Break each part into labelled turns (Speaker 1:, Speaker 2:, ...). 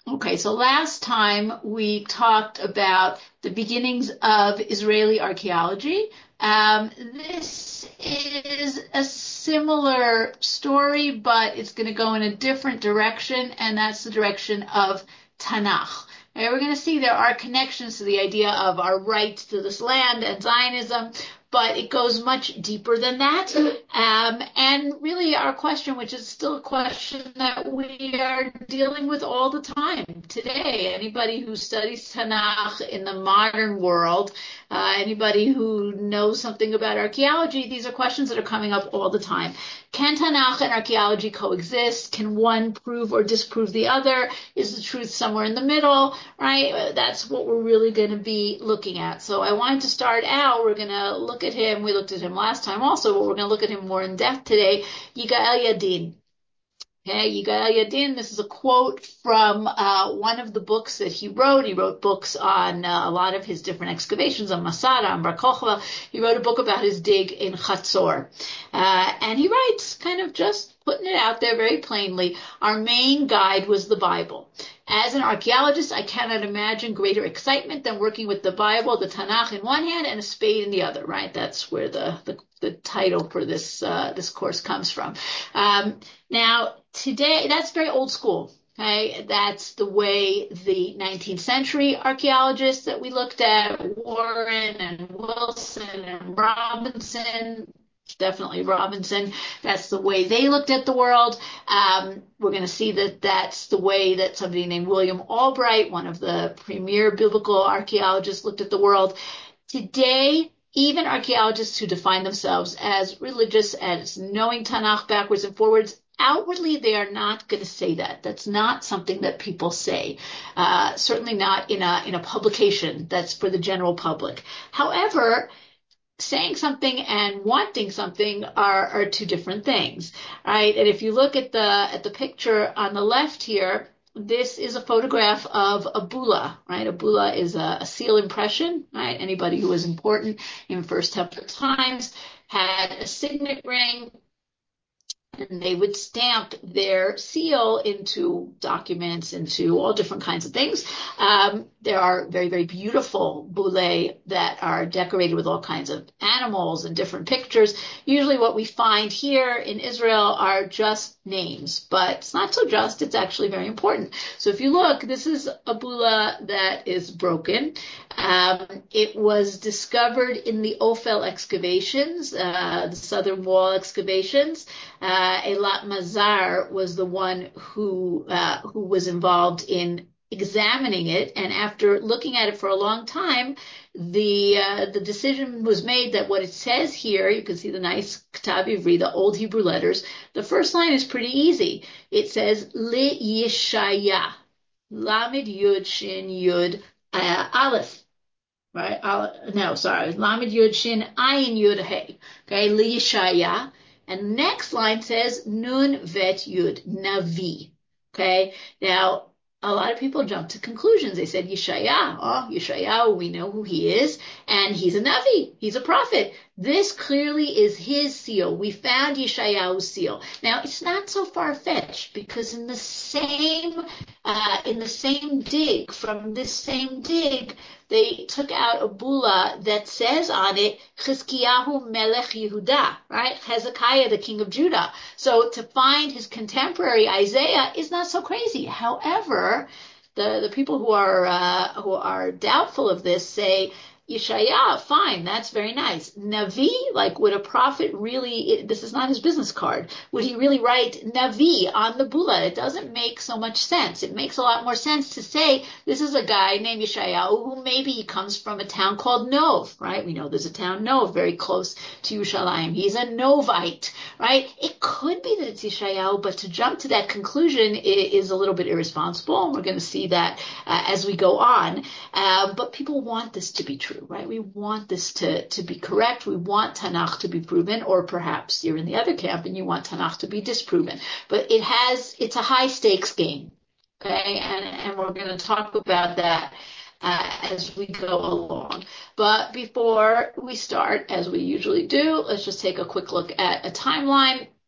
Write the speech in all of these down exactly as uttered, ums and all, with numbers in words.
Speaker 1: Okay, so last time we talked about the beginnings of Israeli archaeology. Um, this is a similar story, but it's going to go in a different direction, and that's the direction of Tanakh. Okay, we're going to see there are connections to the idea of our right to this land and Zionism, but it goes much deeper than that. Um, and really, our question, which is still a question that we are dealing with all the time today. Anybody who studies Tanakh in the modern world, uh, anybody who knows something about archaeology, these are questions that are coming up all the time. Can Tanakh and archaeology coexist? Can one prove or disprove the other? Is the truth somewhere in the middle? Right? That's what we're really going to be looking at. So I wanted to start out. We're going to look at him. We looked at him last time also, but we're going to look at him more in depth today. Yigael Yadin. Okay, Yigael Yadin, this is a quote from uh, one of the books that he wrote. He wrote books on uh, a lot of his different excavations, on Masada, on Bar Kokhba. He wrote a book about his dig in Chatzor. Uh, and he writes, kind of just putting it out there very plainly, our main guide was the Bible. As an archaeologist, I cannot imagine greater excitement than working with the Bible, the Tanakh in one hand and a spade in the other, right? That's where the, the, the title for this, uh, this course comes from. Um, now, today, that's very old school. Okay, that's the way the nineteenth century archaeologists that we looked at, Warren and Wilson and Robinson, definitely Robinson, that's the way they looked at the world. Um, we're going to see that that's the way that somebody named William Albright, one of the premier biblical archaeologists, looked at the world. Today, even archaeologists who define themselves as religious, as knowing Tanakh backwards and forwards, outwardly, they are not going to say that. That's not something that people say. Uh, certainly not in a in a publication that's for the general public. However, saying something and wanting something are, are two different things, right? And if you look at the at the picture on the left here, this is a photograph of a bulla, right? A bulla is a, a seal impression, right? Anybody who was important in First Temple times had a signet ring, and they would stamp their seal into documents, into all different kinds of things. Um, there are very, very beautiful bullae that are decorated with all kinds of animals and different pictures. Usually what we find here in Israel are just names, but it's not so just, it's actually very important. So if you look, this is a bulla that is broken. Um, it was discovered in the Ophel excavations, uh, the southern wall excavations. Uh, Eilat Mazar was the one who uh, who was involved in examining it, and after looking at it for a long time, the uh, the decision was made that what it says here, you can see the nice Ktav Ivri, the old Hebrew letters. The first line is pretty easy. It says Li Yeshaya, Lamed Yud Shin Yud uh, Aleph. Right? I'll, no, sorry. Lamed Yud Shin Ayin Yud Hey. Okay, Li Yeshaya. And next line says Nun Vet Yud Navi. Okay, now a lot of people jump to conclusions. They said Yeshaya. Oh, Yeshaya, we know who he is, and he's a Navi. He's a prophet. This clearly is his seal. We found Yeshayahu's seal. Now it's not so far fetched because in the same uh, in the same dig, from this same dig, they took out a bulla that says on it, Chizkiyahu Melech Yehuda, right? Hezekiah, the king of Judah. So to find his contemporary Isaiah is not so crazy. However, the, the people who are, uh, who are doubtful of this say, Yeshaya, fine, that's very nice. Navi, like would a prophet really, this is not his business card, would he really write Navi on the bulla? It doesn't make so much sense. It makes a lot more sense to say this is a guy named Yeshayahu who maybe he comes from a town called Nov, right? We know there's a town Nov very close to Yerushalayim. He's a Novite, right? It could be that it's Yeshayahu, but to jump to that conclusion is a little bit irresponsible, and we're going to see that uh, as we go on. Uh, but people want this to be true. Right? We want this to, to be correct. We want Tanakh to be proven, or perhaps you're in the other camp and you want Tanakh to be disproven. But it has, it's a high stakes game. Okay. And, and we're going to talk about that uh, as we go along. But before we start, as we usually do, let's just take a quick look at a timeline.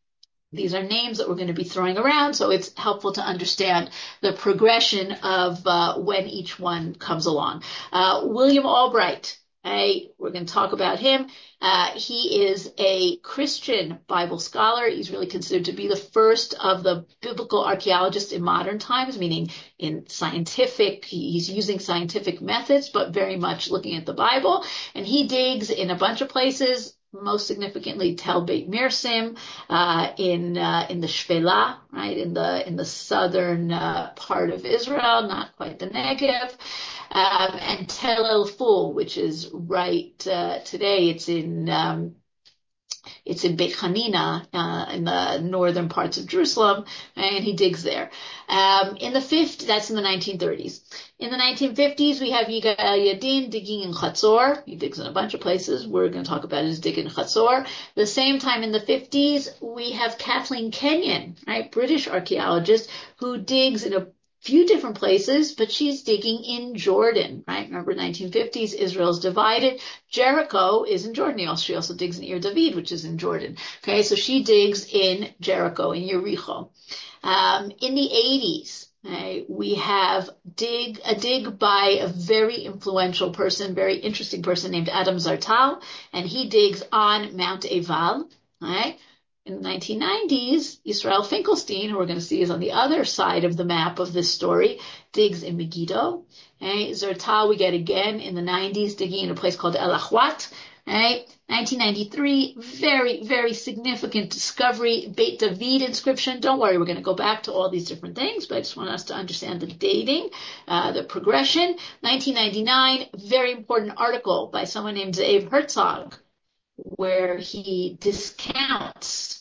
Speaker 1: These are names that we're going to be throwing around, so it's helpful to understand the progression of uh, when each one comes along. Uh, William Albright. Hey, we're going to talk about him. Uh, he is a Christian Bible scholar. He's really considered to be the first of the biblical archaeologists in modern times, meaning in scientific, he's using scientific methods, but very much looking at the Bible. And he digs in a bunch of places, most significantly Tel Beit Mirsim, uh, in, uh, in the Shvela, right, in the, in the southern, uh, part of Israel, not quite the Negev. Um, and Tel El Ful, which is right, uh, today it's in, um, it's in Beit Hanina, uh, in the northern parts of Jerusalem, and he digs there. Um, in the fifties, that's in the nineteen thirties. In the nineteen fifties, we have Yigal Yadin digging in Chatzor. He digs in a bunch of places. We're going to talk about his dig in Chatzor. The same time in the fifties, we have Kathleen Kenyon, right, British archaeologist, who digs in a few different places, but she's digging in Jordan, right? Remember, nineteen fifties, Israel's divided. Jericho is in Jordan. She also digs in Ir David, which is in Jordan. Okay, so she digs in Jericho, in Yericho. Um, in the eighties, right, we have dig a dig by a very influential person, very interesting person named Adam Zartal, and he digs on Mount Eval, right? In the nineteen nineties, Israel Finkelstein, who we're going to see is on the other side of the map of this story, digs in Megiddo. Okay? Zartal we get again in the nineties, digging in a place called El Ahwat. Right? nineteen ninety-three, very, very significant discovery, Beit David inscription. Don't worry, we're going to go back to all these different things, but I just want us to understand the dating, uh, the progression. nineteen ninety-nine, very important article by someone named Ze'ev Herzog, where he discounts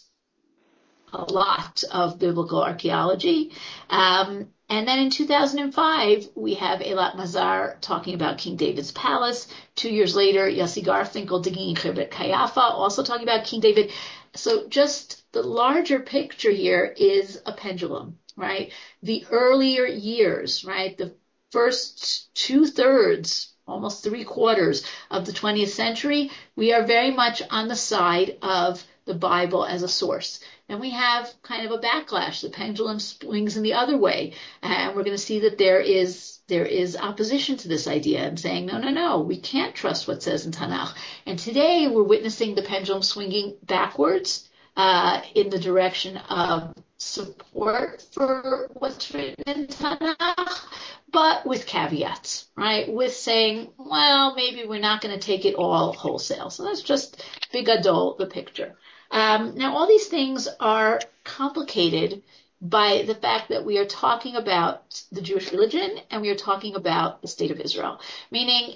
Speaker 1: a lot of biblical archaeology. Um, and then in two thousand five, we have Eilat Mazar talking about King David's palace. Two years later, Yossi Garfinkel digging in Chebet Kayafa, also talking about King David. So just the larger picture here is a pendulum, right? The earlier years, right? The first two thirds, almost three quarters of the twentieth century, we are very much on the side of the Bible as a source. And we have kind of a backlash. The pendulum swings in the other way. And we're going to see that there is, there is opposition to this idea and saying, no, no, no, we can't trust what says in Tanakh. And today we're witnessing the pendulum swinging backwards, uh, in the direction of support for what's written in Tanakh, but with caveats, right? With saying, well, maybe we're not going to take it all wholesale. So that's just bigadol, the picture. Um, now, all these things are complicated by the fact that we are talking about the Jewish religion and we are talking about the state of Israel. Meaning,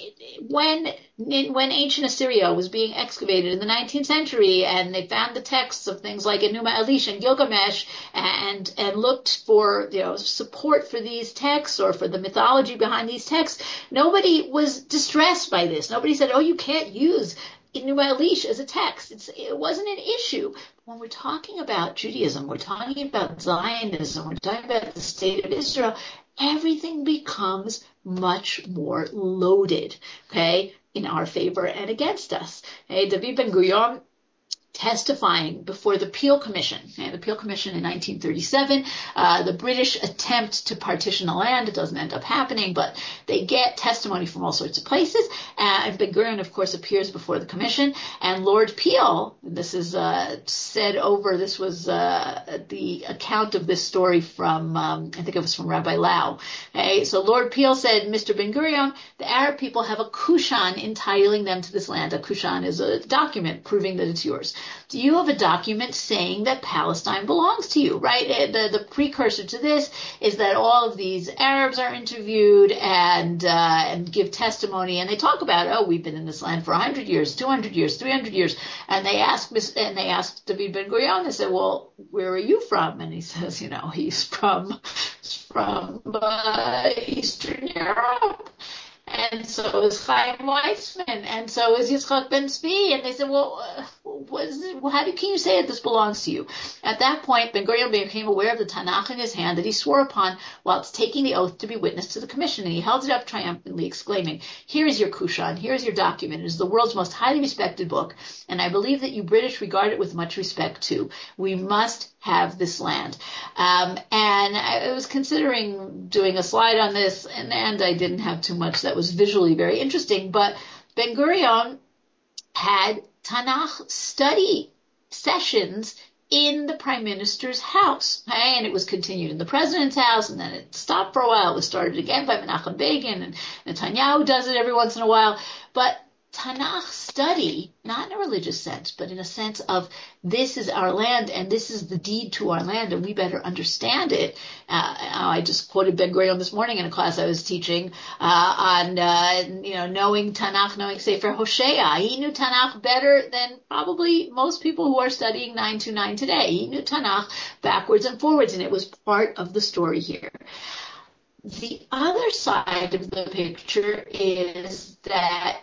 Speaker 1: when when ancient Assyria was being excavated in the nineteenth century and they found the texts of things like Enuma Elish and Gilgamesh and and looked for, you know, support for these texts or for the mythology behind these texts, nobody was distressed by this. Nobody said, oh, you can't use Enuma Elish as a text. It's, it wasn't an issue. When we're talking about Judaism, we're talking about Zionism, we're talking about the state of Israel, everything becomes much more loaded, okay, in our favor and against us. Okay, David Ben-Gurion testifying before the Peel Commission. Okay, the Peel Commission in nineteen thirty-seven, uh, the British attempt to partition the land. It doesn't end up happening, but they get testimony from all sorts of places. Uh, and Ben-Gurion, of course, appears before the commission. And Lord Peel, this is uh, said over, this was uh, the account of this story from, um, I think it was from Rabbi Lau. Okay, so Lord Peel said, Mister Ben-Gurion, the Arab people have a kushan entitling them to this land. A kushan is a document proving that it's yours. Do you have a document saying that Palestine belongs to you, right? The, the precursor to this is that all of these Arabs are interviewed and, uh, and give testimony, and they talk about, oh, we've been in this land for one hundred years, two hundred years, three hundred years, and they ask, and they ask David Ben-Gurion, they say, well, where are you from? And he says, you know, he's from, from, uh, Eastern Europe. And so is Chaim Weizmann, and so is Yitzchak Ben Zvi. And they said, well, uh, was, how do, can you say that this belongs to you? At that point, Ben-Gurion became aware of the Tanakh in his hand that he swore upon whilst taking the oath to be witness to the commission, and he held it up triumphantly, exclaiming, here is your Kushan, here is your document. It is the world's most highly respected book, and I believe that you British regard it with much respect too. We must have this land. Um, and I was considering doing a slide on this, and, and I didn't have too much that was visually very interesting, but Ben-Gurion had Tanakh study sessions in the prime minister's house. Okay? And it was continued in the president's house, and then it stopped for a while. It was started again by Menachem Begin, and Netanyahu does it every once in a while. But Tanakh study, not in a religious sense, but in a sense of this is our land and this is the deed to our land and we better understand it. Uh, I just quoted Ben-Gurion this morning in a class I was teaching uh, on, uh, you know, knowing Tanakh, knowing Sefer Hosea. He knew Tanakh better than probably most people who are studying nine two nine today. He knew Tanakh backwards and forwards, and it was part of the story here. The other side of the picture is that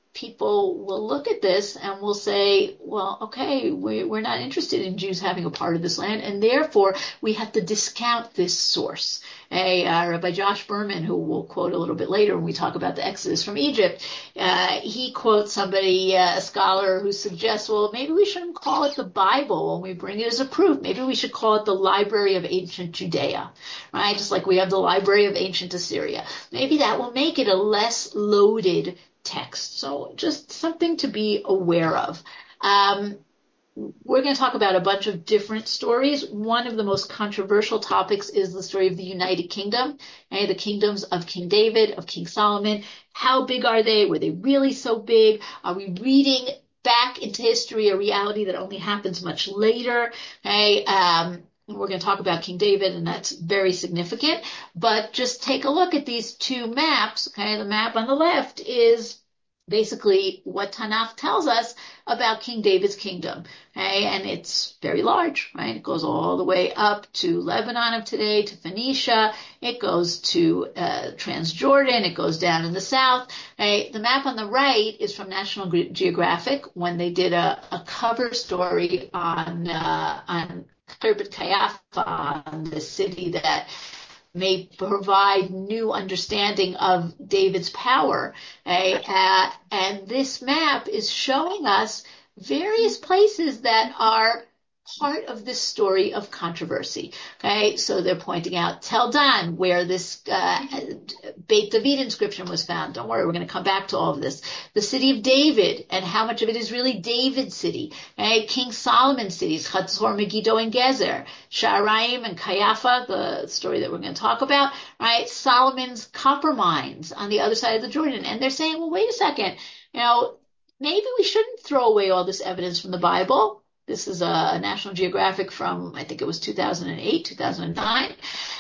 Speaker 1: people will look at this and will say, well, okay, we, we're not interested in Jews having a part of this land, and therefore we have to discount this source. Hey, uh, Rabbi Josh Berman, who we'll quote a little bit later when we talk about the Exodus from Egypt, uh, he quotes somebody, uh, a scholar, who suggests, well, maybe we shouldn't call it the Bible when we bring it as a proof. Maybe we should call it the Library of Ancient Judea, right? Just like we have the Library of Ancient Assyria. Maybe that will make it a less loaded text. So just something to be aware of. Um, we're going to talk about a bunch of different stories. One of the most controversial topics is the story of the United Kingdom, okay? The kingdoms of King David, of King Solomon. How big are they? Were they really so big? Are we reading back into history a reality that only happens much later? Okay. Um, We're going to talk about King David, and that's very significant. But just take a look at these two maps. Okay, the map on the left is basically what Tanakh tells us about King David's kingdom. Okay, and it's very large, right? It goes all the way up to Lebanon of today, to Phoenicia. It goes to uh, Transjordan. It goes down in the south. Okay, the map on the right is from National Geographic when they did a, a cover story on uh, on Khirbet Qeiyafa, the city that may provide new understanding of David's power. Okay? Uh, and this map is showing us various places that are part of this story of controversy. Okay, so they're pointing out Tel Dan, where this uh, Beit David inscription was found. Don't worry, we're going to come back to all of this. The city of David, and how much of it is really David's city. Okay, King Solomon's cities, Chatzor, Megiddo, and Gezer, Sha'araim and Qeiyafa, the story that we're going to talk about. Right, Solomon's copper mines on the other side of the Jordan, and they're saying, well, wait a second, you know, maybe we shouldn't throw away all this evidence from the Bible. This is a National Geographic from, I think it was two thousand eight, two thousand nine.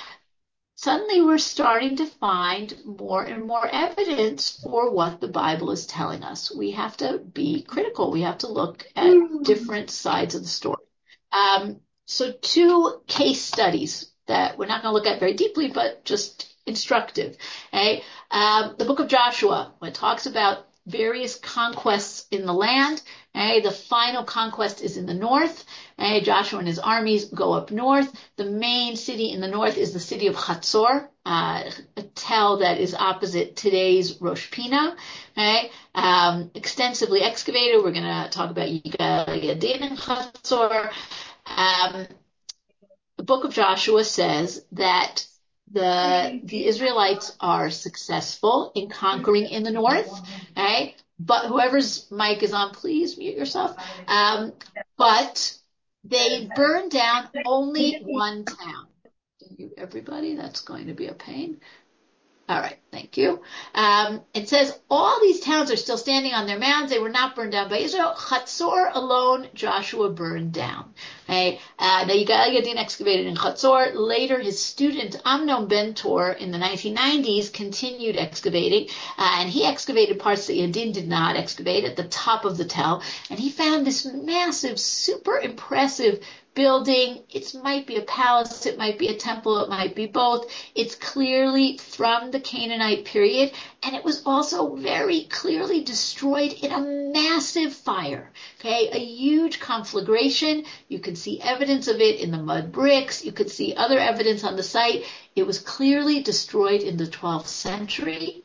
Speaker 1: Suddenly we're starting to find more and more evidence for what the Bible is telling us. We have to be critical. We have to look at different sides of the story. Um, so two case studies that we're not going to look at very deeply, but just instructive. Okay? Um, the book of Joshua, when it talks about various conquests in the land. Okay, the final conquest is in the north. Okay, Joshua and his armies go up north. The main city in the north is the city of Chatzor, uh, a tell that is opposite today's Rosh Pina. Okay, um, extensively excavated. We're going to talk about Yigal Yadin and Chatzor. Um, the book of Joshua says that The, the Israelites are successful in conquering in the north, okay? But whoever's mic is on, please mute yourself. Um, but they burn down only one town. Mute everybody, that's going to be a pain. All right, thank you. Um, it says all these towns are still standing on their mounds. They were not burned down by Israel. Chatzor alone, Joshua burned down. Okay. Uh, now Yigael Yadin excavated in Chatzor. Later, his student Amnon Ben-Tor in the nineteen nineties continued excavating, uh, and he excavated parts that Yadin did not excavate at the top of the Tel, and he found this massive, super impressive building. It might be a palace, it might be a temple, it might be both. It's clearly from the Canaanite period, and it was also very clearly destroyed in a massive fire. Okay, a huge conflagration. You could see evidence of it in the mud bricks. You could see other evidence on the site. It was clearly destroyed in the twelfth century.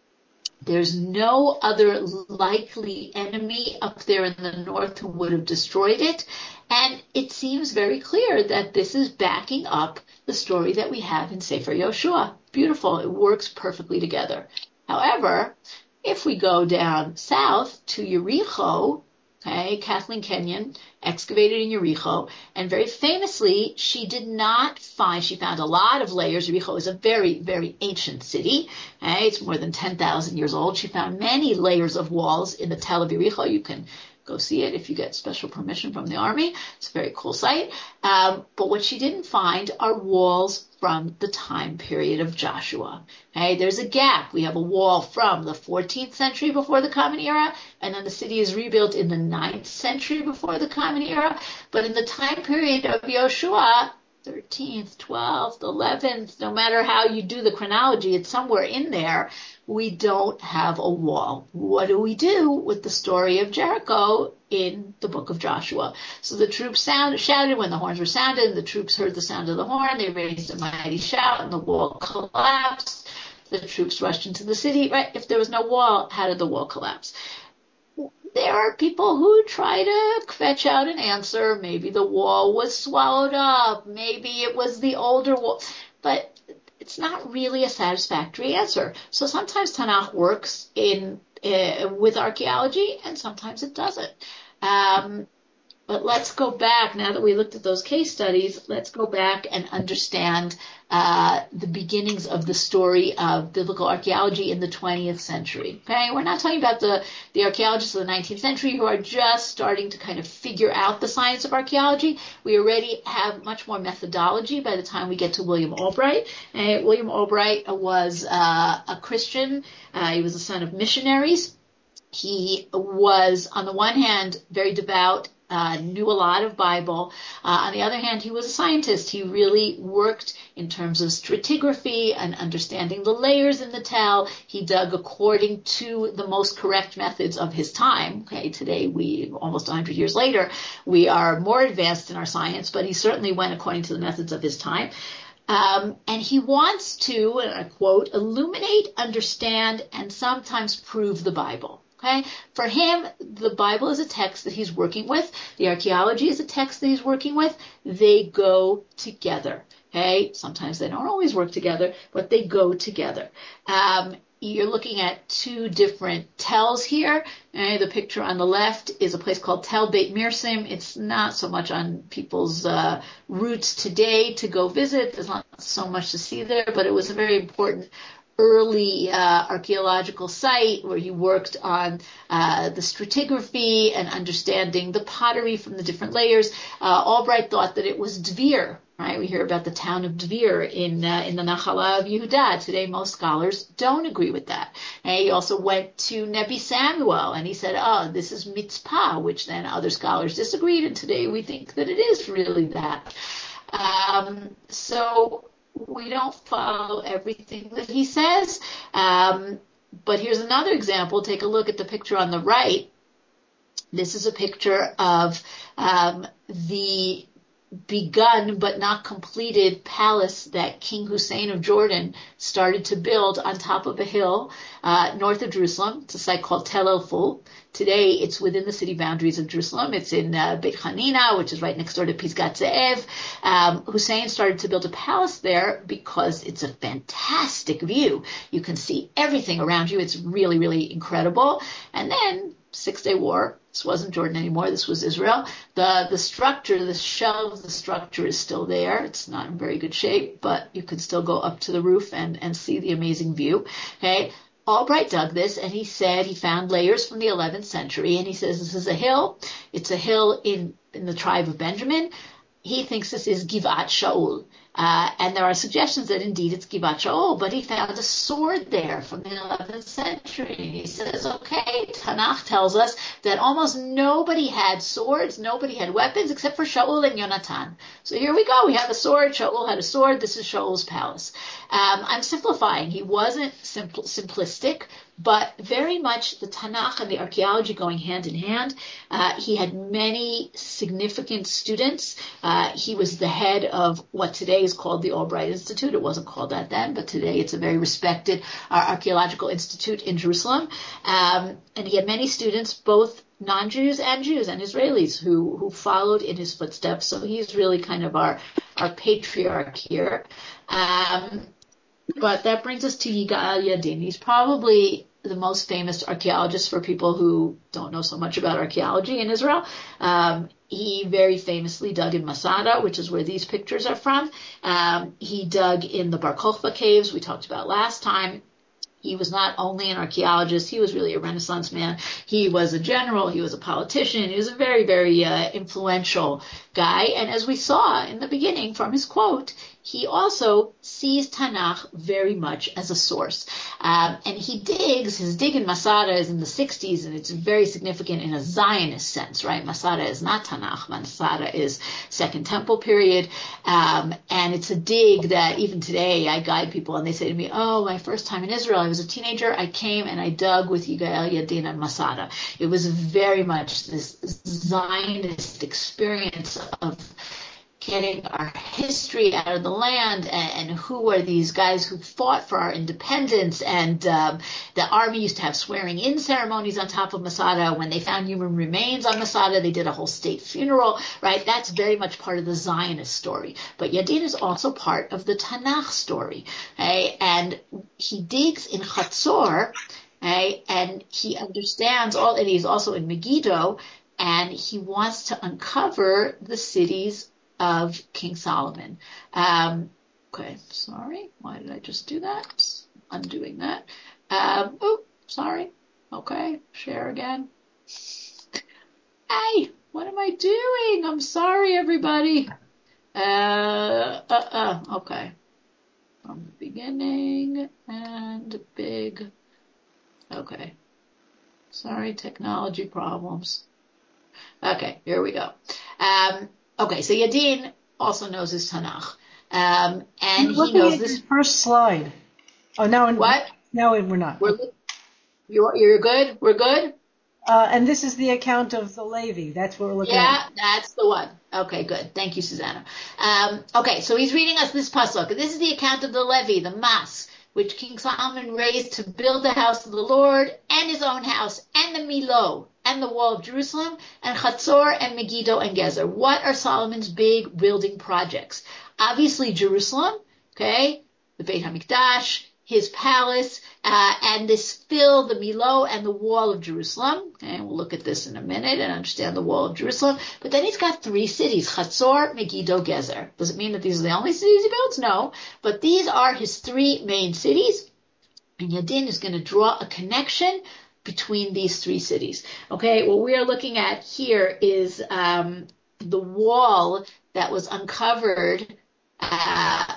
Speaker 1: There's no other likely enemy up there in the north who would have destroyed it. And it seems very clear that this is backing up the story that we have in Sefer Yoshua. Beautiful. It works perfectly together. However, if we go down south to Yericho, okay, Kathleen Kenyon excavated in Yericho, and very famously, she did not find, she found a lot of layers. Yericho is a very, very ancient city. Okay, it's more than ten thousand years old. She found many layers of walls in the Tel of Yericho. You can go see it if you get special permission from the army. It's a very cool site. Um, but what she didn't find are walls from the time period of Joshua. Okay, there's a gap. We have a wall from the fourteenth century before the Common Era, and then the city is rebuilt in the ninth century before the Common Era. But in the time period of Yoshua, thirteenth, twelfth, eleventh, no matter how you do the chronology, it's somewhere in there. We don't have a wall. What do we do with the story of Jericho in the book of Joshua? So the troops sound, shouted when the horns were sounded, and the troops heard the sound of the horn. They raised a mighty shout, and the wall collapsed. The troops rushed into the city. Right? If there was no wall, how did the wall collapse? There are people who try to fetch out an answer. Maybe the wall was swallowed up. Maybe it was the older wall. But it's not really a satisfactory answer. So sometimes Tanakh works in uh, with archaeology, and sometimes it doesn't. Um, but let's go back, now that we looked at those case studies, let's go back and understand uh, the beginnings of the story of biblical archaeology in the twentieth century. Okay, we're not talking about the, the archaeologists of the nineteenth century who are just starting to kind of figure out the science of archaeology. We already have much more methodology by the time we get to William Albright. And William Albright was uh, a Christian. Uh, he was the son of missionaries. He was, on the one hand, very devout, uh, knew a lot of Bible. Uh, on the other hand, he was a scientist. He really worked in terms of stratigraphy and understanding the layers in the Tel. He dug according to the most correct methods of his time. Okay, today we, almost one hundred years later, we are more advanced in our science, but he certainly went according to the methods of his time. Um, and he wants to, and I quote, illuminate, understand, and sometimes prove the Bible. Okay, for him, the Bible is a text that he's working with. The archaeology is a text that he's working with. They go together. Okay, sometimes they don't always work together, but they go together. Um, you're looking at two different tells here. Okay, the picture on the left is a place called Tel Beit Mirsim. It's not so much on people's uh, routes today to go visit. There's not so much to see there, but it was a very important early uh, archaeological site where he worked on uh, the stratigraphy and understanding the pottery from the different layers. Uh, Albright thought that it was Dvir, right? We hear about the town of Dvir in uh, in the Nachala of Yehuda. Today, most scholars don't agree with that. And he also went to Nebi Samuel, and he said, oh, this is Mitzpah, which then other scholars disagreed, and today we think that it is really that. Um, so we don't follow everything that he says. Um, but here's another example. Take a look at the picture on the right. This is a picture of um, the begun but not completed palace that King Hussein of Jordan started to build on top of a hill uh, north of Jerusalem. It's a site called Tel El Ful. Today, it's within the city boundaries of Jerusalem. It's in uh, Beit Hanina, which is right next door to Pisgat Ze'ev. Um, Hussein started to build a palace there because it's a fantastic view. You can see everything around you. It's really, really incredible. And then, Six-Day War. This wasn't Jordan anymore. This was Israel. The the structure, the shell of the structure is still there. It's not in very good shape, but you can still go up to the roof and, and see the amazing view. Okay. Albright dug this, and he said he found layers from the eleventh century, and he says this is a hill. It's a hill in, in the tribe of Benjamin. he thinks this is Givat Shaul. Uh, and there are suggestions that indeed it's Givat Shaul, but he found a sword there from the eleventh century. And he says, okay, Tanakh tells us that almost nobody had swords, nobody had weapons except for Shaul and Yonatan. So here we go. We have a sword. Shaul had a sword. This is Shaul's palace. Um, I'm simplifying. He wasn't simple, simplistic, but very much the Tanakh and the archaeology going hand in hand. Uh, he had many significant students. Uh, he was the head of what today is called the Albright Institute. It wasn't called that then, but today it's a very respected uh, archaeological institute in Jerusalem. Um, and he had many students, both non-Jews and Jews and Israelis who, who followed in his footsteps. So he's really kind of our, our patriarch here. Um, but that brings us to Yigael Yadin. He's probably the most famous archaeologist for people who don't know so much about archaeology in Israel. Um, he very famously dug in Masada, which is where these pictures are from. Um, he dug in the Bar Kokhba caves we talked about last time. He was not only an archaeologist, he was really a Renaissance man. He was a general, he was a politician, he was a very, very uh, influential guy. And as we saw in the beginning from his quote, he also sees Tanakh very much as a source. Um, and he digs, his dig in Masada is in the sixties, and it's very significant in a Zionist sense, right? Masada is not Tanakh. Masada is Second Temple period. Um, and it's a dig that even today I guide people and they say to me, oh, my first time in Israel, I was a teenager, I came and I dug with Yigael Yadin and Masada. It was very much this Zionist experience of getting our history out of the land, and, and who are these guys who fought for our independence. And um, the army used to have swearing-in ceremonies on top of Masada. When they found human remains on Masada, they did a whole state funeral, right? That's very much part of the Zionist story. But Yadin is also part of the Tanakh story, okay? And he digs in Chatzor, okay? And he understands all, and he's also in Megiddo, and he wants to uncover the cities of King Solomon. Um, okay, sorry. Why did I just do that? Undoing that. Um, oh, sorry. Okay, share again. Hey, what am I doing? I'm sorry, everybody. Uh, uh, uh, okay. From the beginning and big. Okay. Sorry, technology problems. Okay, here we go. Um, Okay, so Yadin also knows his Tanakh, um, and
Speaker 2: We're
Speaker 1: he knows
Speaker 2: at
Speaker 1: this.
Speaker 2: Your first slide. Oh, now
Speaker 1: What?
Speaker 2: Now we're not.
Speaker 1: We're you're you're good. We're good.
Speaker 2: Uh, and this is the account of the Levi. That's what we're looking
Speaker 1: yeah,
Speaker 2: at.
Speaker 1: Yeah, that's the one. Okay, good. Thank you, Susanna. Um, okay, so he's reading us this pasuk. This is the account of the Levi, the Mas, which King Solomon raised to build the house of the Lord and his own house and the Milo and the wall of Jerusalem and Chatzor and Megiddo and Gezer. What are Solomon's big building projects? Obviously Jerusalem, okay, the Beit HaMikdash, his palace, uh, and this fill, the Milo and the wall of Jerusalem. Okay, we'll look at this in a minute and understand the wall of Jerusalem. But then he's got three cities, Chatzor, Megiddo, Gezer. Does it mean that these are the only cities he builds? No. But these are his three main cities. And Yadin is going to draw a connection between these three cities. Okay, what we are looking at here is um, the wall that was uncovered uh,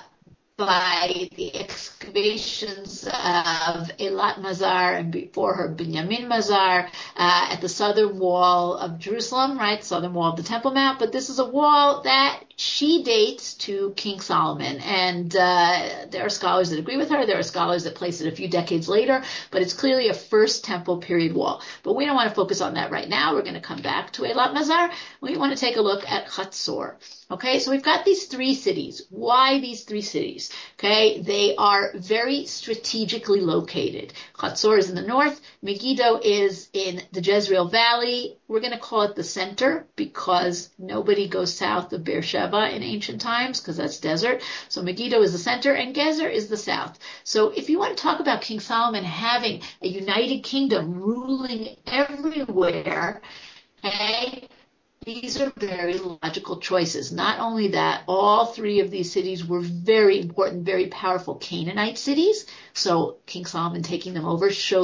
Speaker 1: by the excavations of Eilat Mazar and before her Binyamin Mazar uh, at the southern wall of Jerusalem, right? Southern wall of the Temple Mount. But this is a wall that she dates to King Solomon. And uh, there are scholars that agree with her. There are scholars that place it a few decades later. But it's clearly a first Temple period wall. But we don't want to focus on that right now. We're going to come back to Eilat Mazar. We want to take a look at Chatzor. Okay, so we've got these three cities. Why these three cities? Okay, they are very strategically located. Chatzor is in the north. Megiddo is in the Jezreel Valley. We're going to call it the center because nobody goes south of Beersheba in ancient times because that's desert. So Megiddo is the center and Gezer is the south. So if you want to talk about King Solomon having a united kingdom ruling everywhere, okay, these are very logical choices. Not only that, all three of these cities were very important, very powerful Canaanite cities. So King Solomon taking them over shows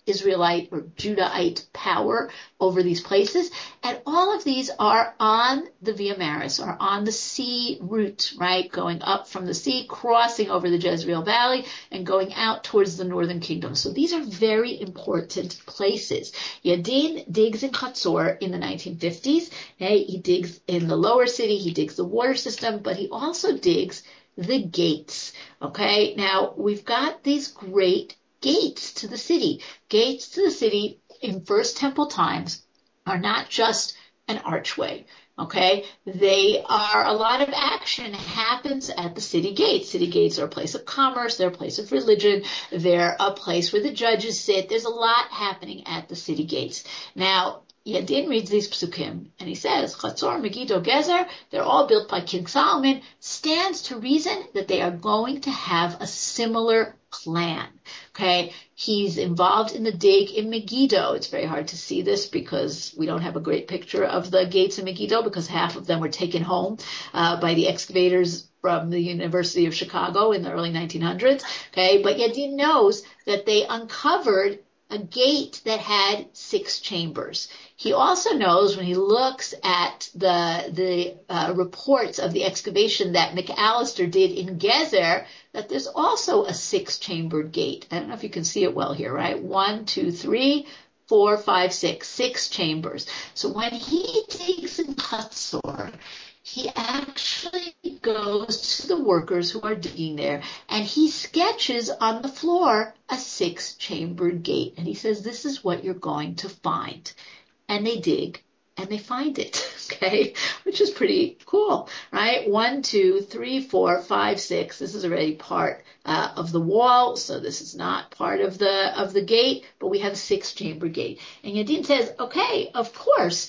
Speaker 1: Israelite or Judahite power over these places. And all of these are on the Via Maris, or on the sea route, right? Going up from the sea, crossing over the Jezreel Valley, and going out towards the northern kingdom. So these are very important places. Yadin digs in Chatzor in the nineteen fifties. Okay? He digs in the lower city, he digs the water system, but he also digs the gates. Okay? Now, we've got these great gates to the city. Gates to the city in First Temple times are not just an archway. Okay, they are, a lot of action happens at the city gates. City gates are a place of commerce, they're a place of religion, they're a place where the judges sit. There's a lot happening at the city gates. Now, Yadin reads these psukim, and he says, Chatzor, Megiddo, Gezer, they're all built by King Solomon. Stands to reason that they are going to have a similar plan. Okay, he's involved in the dig in Megiddo. It's very hard to see this because we don't have a great picture of the gates in Megiddo, because half of them were taken home uh, by the excavators from the University of Chicago in the early nineteen hundreds. Okay, but Yadin knows that they uncovered a gate that had six chambers. He also knows, when he looks at the the uh, reports of the excavation that McAllister did in Gezer, that there's also a six-chambered gate. I don't know if you can see it well here, right? One, two, three, four, five, six, six chambers. So when he digs in Chatzor, he actually goes to the workers who are digging there, and he sketches on the floor a six-chambered gate. And he says, this is what you're going to find. And they dig, and they find it, okay, which is pretty cool, right? One, two, three, four, five, six. This is already part uh, of the wall, so this is not part of the of the gate, but we have a six-chamber gate. And Yadin says, okay, of course,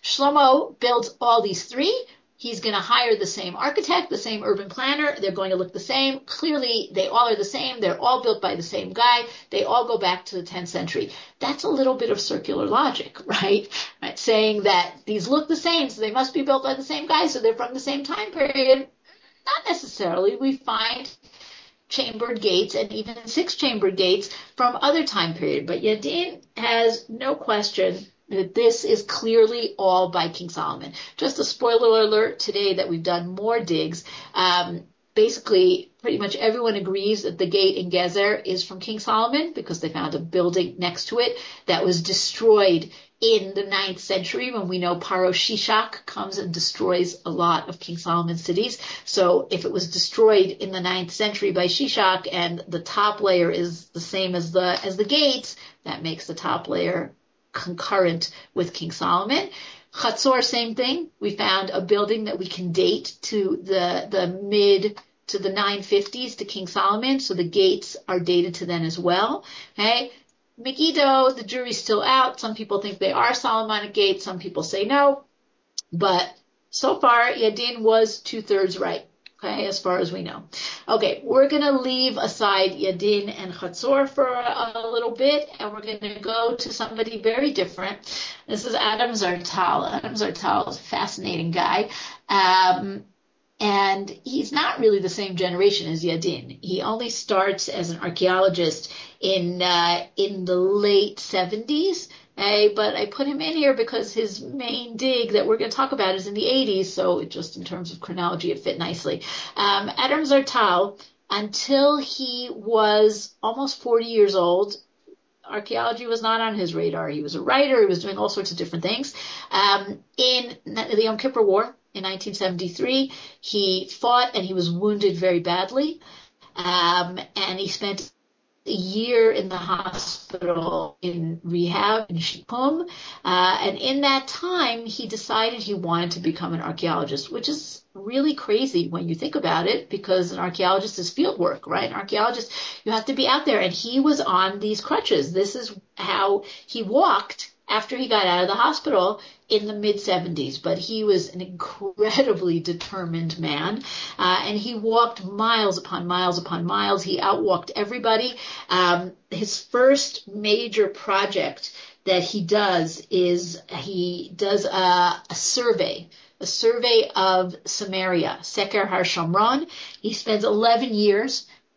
Speaker 1: Shlomo builds all these three. He's going to hire the same architect, the same urban planner. They're going to look the same. Clearly, they all are the same. They're all built by the same guy. They all go back to the tenth century. That's a little bit of circular logic, right? Right? Saying that these look the same, so they must be built by the same guy, so they're from the same time period. Not necessarily. We find chambered gates and even six-chambered gates from other time period. But Yadin has no question that this is clearly all by King Solomon. Just a spoiler alert today that we've done more digs. Um, basically, pretty much everyone agrees that the gate in Gezer is from King Solomon, because they found a building next to it that was destroyed in the ninth century, when we know Paro Shishak comes and destroys a lot of King Solomon's cities. So if it was destroyed in the ninth century by Shishak, and the top layer is the same as the as the gates, that makes the top layer concurrent with King Solomon. Chatzor, same thing. We found a building that we can date to the the mid to the nine fifties to King Solomon, so the gates are dated to then as well. Okay. Megiddo, the jury's still out. Some people think they are Solomonic gates. Some people say no. But so far, Yadin was two-thirds right, okay, as far as we know. Okay, we're going to leave aside Yadin and Chatzor for a, a little bit, and we're going to go to somebody very different. This is Adam Zartal. Adam Zartal is a fascinating guy. Um, And he's not really the same generation as Yadin. He only starts as an archaeologist in uh, in the late seventies. Okay? But I put him in here because his main dig that we're going to talk about is in the eighties. So it just in terms of chronology, it fit nicely. Um, Adam Zartal, until he was almost forty years old, archaeology was not on his radar. He was a writer. He was doing all sorts of different things. Um, in the Yom Kippur War, in nineteen seventy-three, he fought and he was wounded very badly. Um, and he spent a year in the hospital in rehab in Shikkum. Uh, and in that time, he decided he wanted to become an archaeologist, which is really crazy when you think about it, because an archaeologist is field work, right? An archaeologist, you have to be out there. And he was on these crutches. This is how he walked after he got out of the hospital in the mid seventies, but he was an incredibly determined man, uh, and he walked miles upon miles upon miles. He outwalked everybody. Um, his first major project that he does is he does a, a survey, a survey of Samaria, Seker Har Shomron. He spends eleven years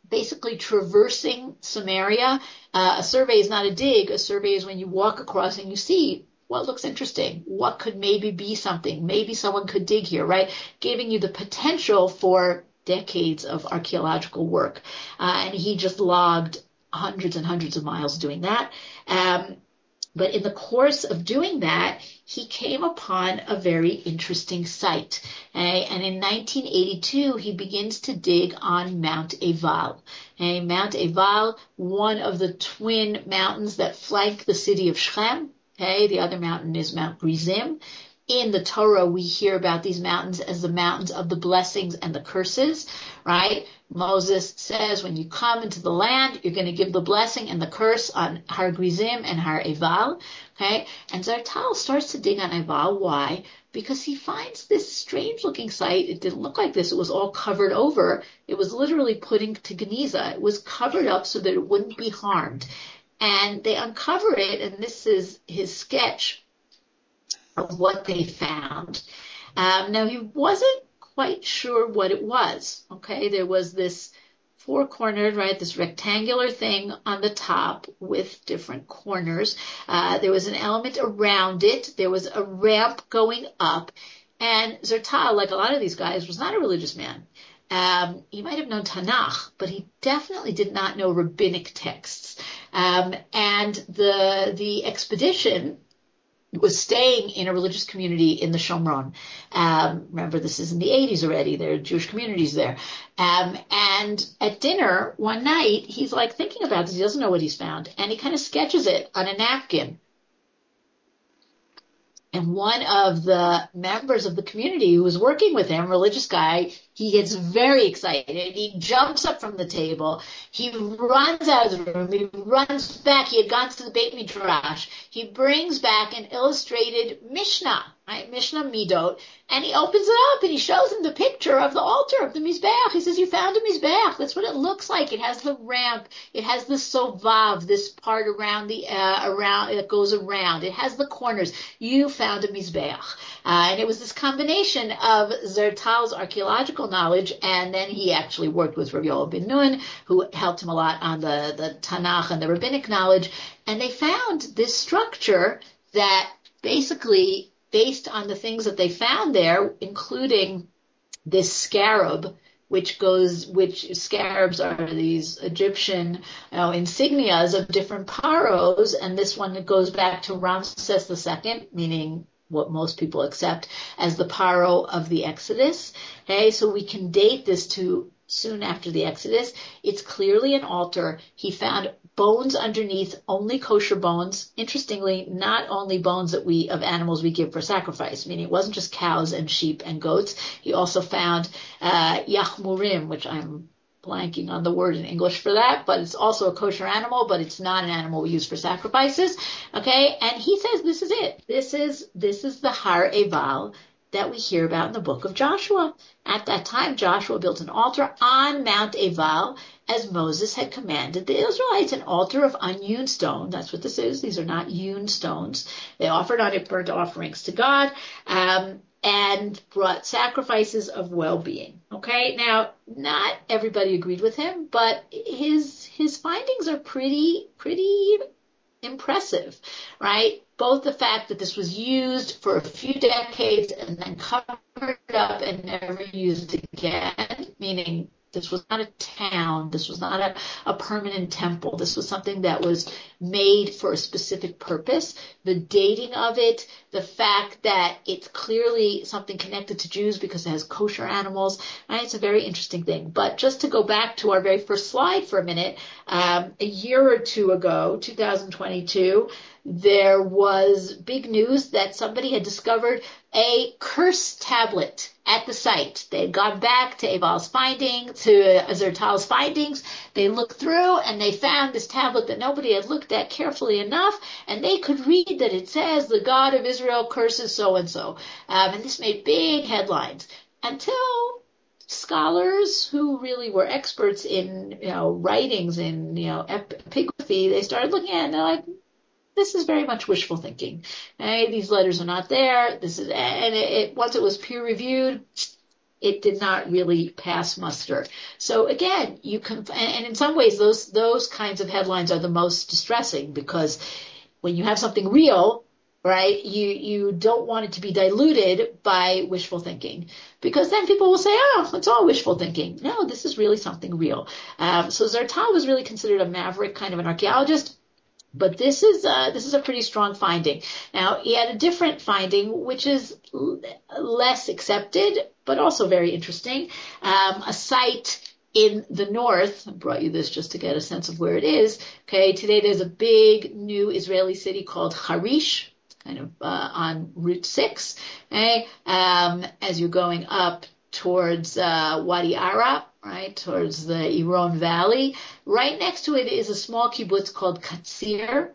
Speaker 1: basically traversing Samaria. Uh, a survey is not a dig. A survey is when you walk across and you see what looks interesting, what could maybe be something. Maybe someone could dig here, right? Giving you the potential for decades of archaeological work. Uh, and he just logged hundreds and hundreds of miles doing that. Um, but in the course of doing that, he came upon a very interesting site. Okay? And in nineteen eighty-two, he begins to dig on Mount Eval. Okay? Mount Eval, one of the twin mountains that flank the city of Shechem. Okay? The other mountain is Mount Gerizim. In the Torah, we hear about these mountains as the mountains of the blessings and the curses, right? Moses says when you come into the land, you're going to give the blessing and the curse on Har Gerizim and Har Eval, okay? And Zartal starts to dig on Eval. Why? Because he finds this strange looking site. It didn't look like this. It was all covered over. It was literally put into Geniza. It was covered up so that it wouldn't be harmed. And they uncover it, and this is his sketch of what they found. Um, now, he wasn't quite sure what it was, okay? There was this four-cornered, right, this rectangular thing on the top with different corners. Uh, there was an element around it. There was a ramp going up. And Zertal, like a lot of these guys, was not a religious man. Um, he might have known Tanakh, but he definitely did not know rabbinic texts. Um, and the the expedition was staying in a religious community in the Shomron. Um, remember, this is in the eighties already. There are Jewish communities there. Um, and at dinner one night, he's like thinking about this. He doesn't know what he's found. And he kind of sketches it on a napkin. And one of the members of the community who was working with him, religious guy, he gets very excited. He jumps up from the table. He runs out of the room. He runs back. He had gone to the Beit Midrash. He brings back an illustrated Mishnah, right? Mishnah Midot. And he opens it up and he shows him the picture of the altar of the Mizbeach. He says, you found a Mizbeach. That's what it looks like. It has the ramp. It has the sovav, this part around the, uh, around, it goes around. It has the corners. You found a Mizbeach. Uh, and it was this combination of Zertal's archaeological knowledge, and then he actually worked with Rabbi Yoel ben Nun, who helped him a lot on the, the Tanakh and the rabbinic knowledge. And they found this structure that basically, based on the things that they found there, including this scarab, which goes, which scarabs are these Egyptian, you know, insignias of different paros, and this one goes back to Ramses the Second, meaning what most people accept as the paro of the Exodus. Okay, so we can date this to soon after the Exodus. It's clearly an altar. He found bones underneath, only kosher bones. Interestingly, not only bones that we, of animals we give for sacrifice, meaning it wasn't just cows and sheep and goats. He also found, uh, yachmurim, which I'm blanking on the word in English for that, but it's also a kosher animal, but it's not an animal we use for sacrifices. Okay. And he says, this is it. This is, this is the Har Eval that we hear about in the book of Joshua. At that time, Joshua built an altar on Mount Eval as Moses had commanded the Israelites, an altar of unhewn stone. That's what this is. These are not hewn stones. They offered on it burnt offerings to God, um, and brought sacrifices of well-being. Okay. Now, not everybody agreed with him, but his, his findings are pretty, pretty impressive, right? Both the fact that this was used for a few decades and then covered up and never used again, meaning this was not a town, this was not a, a permanent temple, this was something that was made for a specific purpose. The dating of it, the fact that it's clearly something connected to Jews because it has kosher animals, right? It's a very interesting thing. But just to go back to our very first slide for a minute, um, a year or two ago, two thousand twenty-two, there was big news that somebody had discovered a curse tablet at the site. They had gone back to Eval's findings, to Zertal's findings. They looked through and they found this tablet that nobody had looked at carefully enough, and they could read that it says, the God of Israel curses so-and-so. Um, and this made big headlines until scholars who really were experts in, you know, writings in, you know, epigraphy, they started looking at it and they're like, this is very much wishful thinking. Okay? These letters are not there. This is, and it, it once it was peer reviewed, it did not really pass muster. So again, you can, and, and in some ways, those those kinds of headlines are the most distressing, because when you have something real, right, you you don't want it to be diluted by wishful thinking, because then people will say, oh, it's all wishful thinking. No, this is really something real. Um, so Zertal was really considered a maverick kind of an archaeologist. But this is uh, this is a pretty strong finding. Now, he had a different finding, which is l- less accepted, but also very interesting. Um, a site in the north. I brought you this just to get a sense of where it is. Okay, today there's a big new Israeli city called Harish, kind of uh, on Route six. Okay, um, as you're going up towards uh, Wadi Ara, right, towards the Iron Valley. Right next to it is a small kibbutz called Katsir.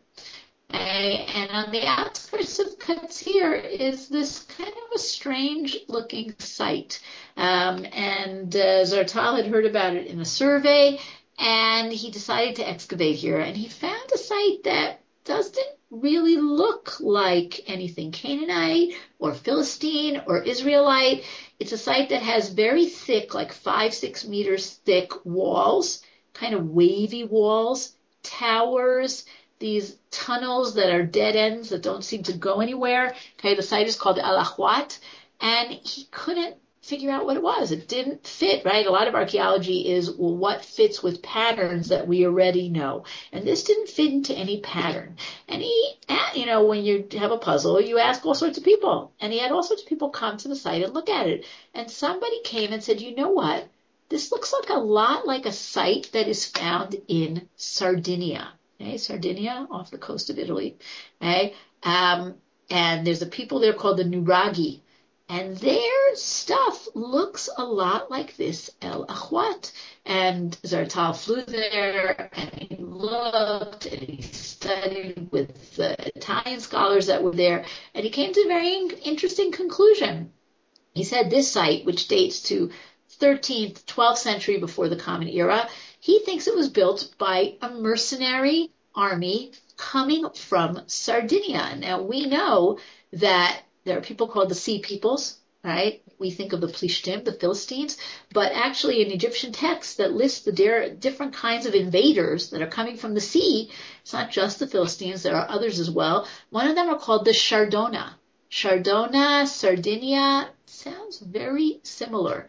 Speaker 1: And on the outskirts of Katsir is this kind of a strange looking site. Um, and uh, Zertal had heard about it in a survey, and he decided to excavate here. And he found a site that doesn't really look like anything Canaanite or Philistine or Israelite. It's a site that has very thick, like five, six meters thick walls, kind of wavy walls, towers, these tunnels that are dead ends that don't seem to go anywhere. Okay, the site is called Al Ahwat, and he couldn't figure out what it was. It didn't fit, right? A lot of archaeology is, well, what fits with patterns that we already know? And this didn't fit into any pattern. And he, you know, when you have a puzzle, you ask all sorts of people. And he had all sorts of people come to the site and look at it. And somebody came and said, you know what? This looks like a lot like a site that is found in Sardinia. Okay, Sardinia, off the coast of Italy. Okay, um, and there's a people there called the Nuraghi. And their stuff looks a lot like this El Ahwat. And Zertal flew there and he looked and he studied with the Italian scholars that were there. And he came to a very interesting conclusion. He said this site, which dates to thirteenth, twelfth century before the Common Era, he thinks it was built by a mercenary army coming from Sardinia. Now, we know that there are people called the Sea Peoples, right? We think of the Plishtim, the Philistines, but actually in Egyptian texts that list the different kinds of invaders that are coming from the sea, it's not just the Philistines, there are others as well. One of them are called the Shardona. Shardona, Sardinia, sounds very similar.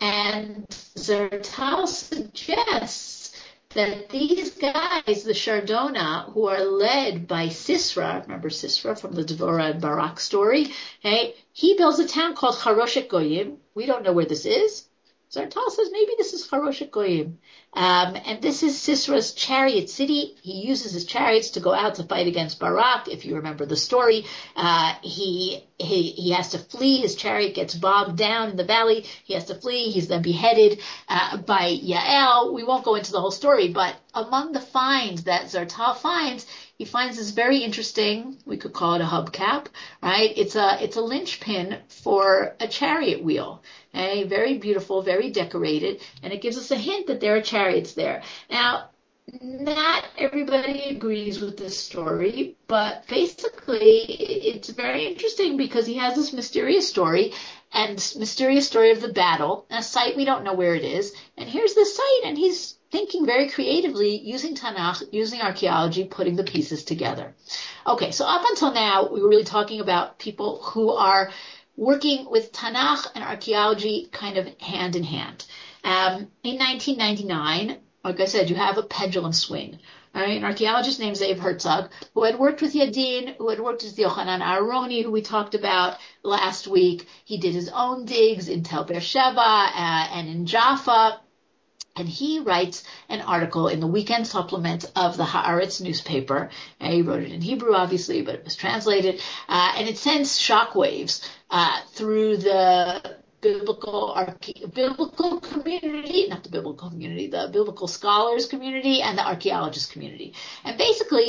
Speaker 1: And Zertal suggests that these guys, the Shardona, who are led by Sisra, remember Sisra from the Devorah and Barak story, okay, he builds a town called Haroshet Goyim. We don't know where this is. Zertal says maybe this is Haroshet Goyim. Um, and this is Sisra's chariot city. He uses his chariots to go out to fight against Barak. If you remember the story, uh, he, he, he has to flee. His chariot gets bogged down in the valley. He has to flee. He's then beheaded, uh, by Yael. We won't go into the whole story, but among the finds that Zertal finds, he finds this very interesting, we could call it a hubcap, right? It's a, it's a linchpin for a chariot wheel. Okay? Very beautiful, very decorated, and it gives us a hint that there are chariots there. Now, not everybody agrees with this story, but basically it's very interesting because he has this mysterious story and mysterious story of the battle, a site we don't know where it is, and here's the site, and he's thinking very creatively, using Tanakh, using archaeology, putting the pieces together. Okay, so up until now, we were really talking about people who are working with Tanakh and archaeology kind of hand in hand. Um, in nineteen ninety-nine, like I said, you have a pendulum swing. All right, an archaeologist named Zev Herzog, who had worked with Yadin, who had worked with Yochanan Aharoni, who we talked about last week. He did his own digs in Tel Beersheba uh, and in Jaffa. And he writes an article in the weekend supplement of the Haaretz newspaper. And he wrote it in Hebrew, obviously, but it was translated. Uh, and it sends shockwaves uh, through the biblical arche- biblical community, not the biblical community, the biblical scholars community and the archaeologist community. And basically,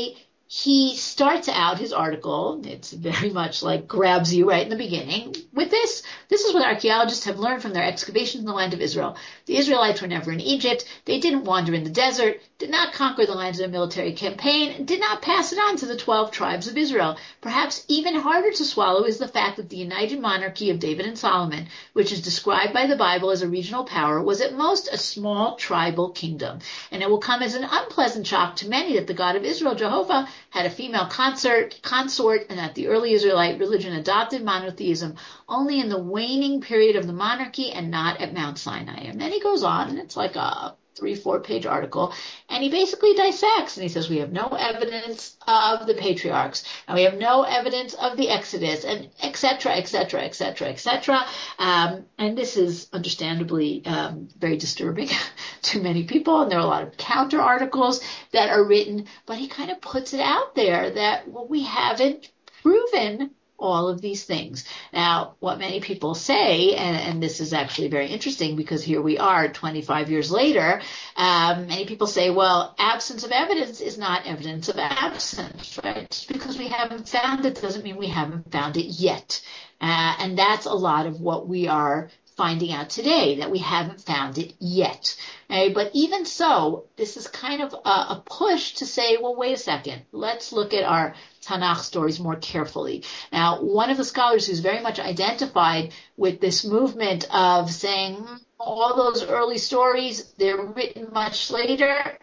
Speaker 1: he starts out his article, it's very much like grabs you right in the beginning, with this. This is what archaeologists have learned from their excavations in the land of Israel. The Israelites were never in Egypt. They didn't wander in the desert, did not conquer the land in a military campaign, did not pass it on to the twelve tribes of Israel. Perhaps even harder to swallow is the fact that the united monarchy of David and Solomon, which is described by the Bible as a regional power, was at most a small tribal kingdom. And it will come as an unpleasant shock to many that the God of Israel, Jehovah, had a female consort, consort and that the early Israelite religion adopted monotheism only in the waning period of the monarchy and not at Mount Sinai. And then he goes on, and it's like a three, four page article, and he basically dissects, and he says we have no evidence of the patriarchs, and we have no evidence of the Exodus, and et cetera, et cetera, et cetera, et cetera. Um, and this is understandably um, very disturbing to many people, and there are a lot of counter articles that are written, but he kind of puts it out there that, well, we haven't proven all of these things. Now, what many people say, and, and this is actually very interesting because here we are twenty-five years later, um, many people say, well, absence of evidence is not evidence of absence, right? Just because we haven't found it doesn't mean we haven't found it yet. Uh, and that's a lot of what we are finding out today, that we haven't found it yet. Okay? But even so, this is kind of a, a push to say, well, wait a second, let's look at our Tanakh stories more carefully. Now, one of the scholars who's very much identified with this movement of saying hmm, all those early stories, they're written much later,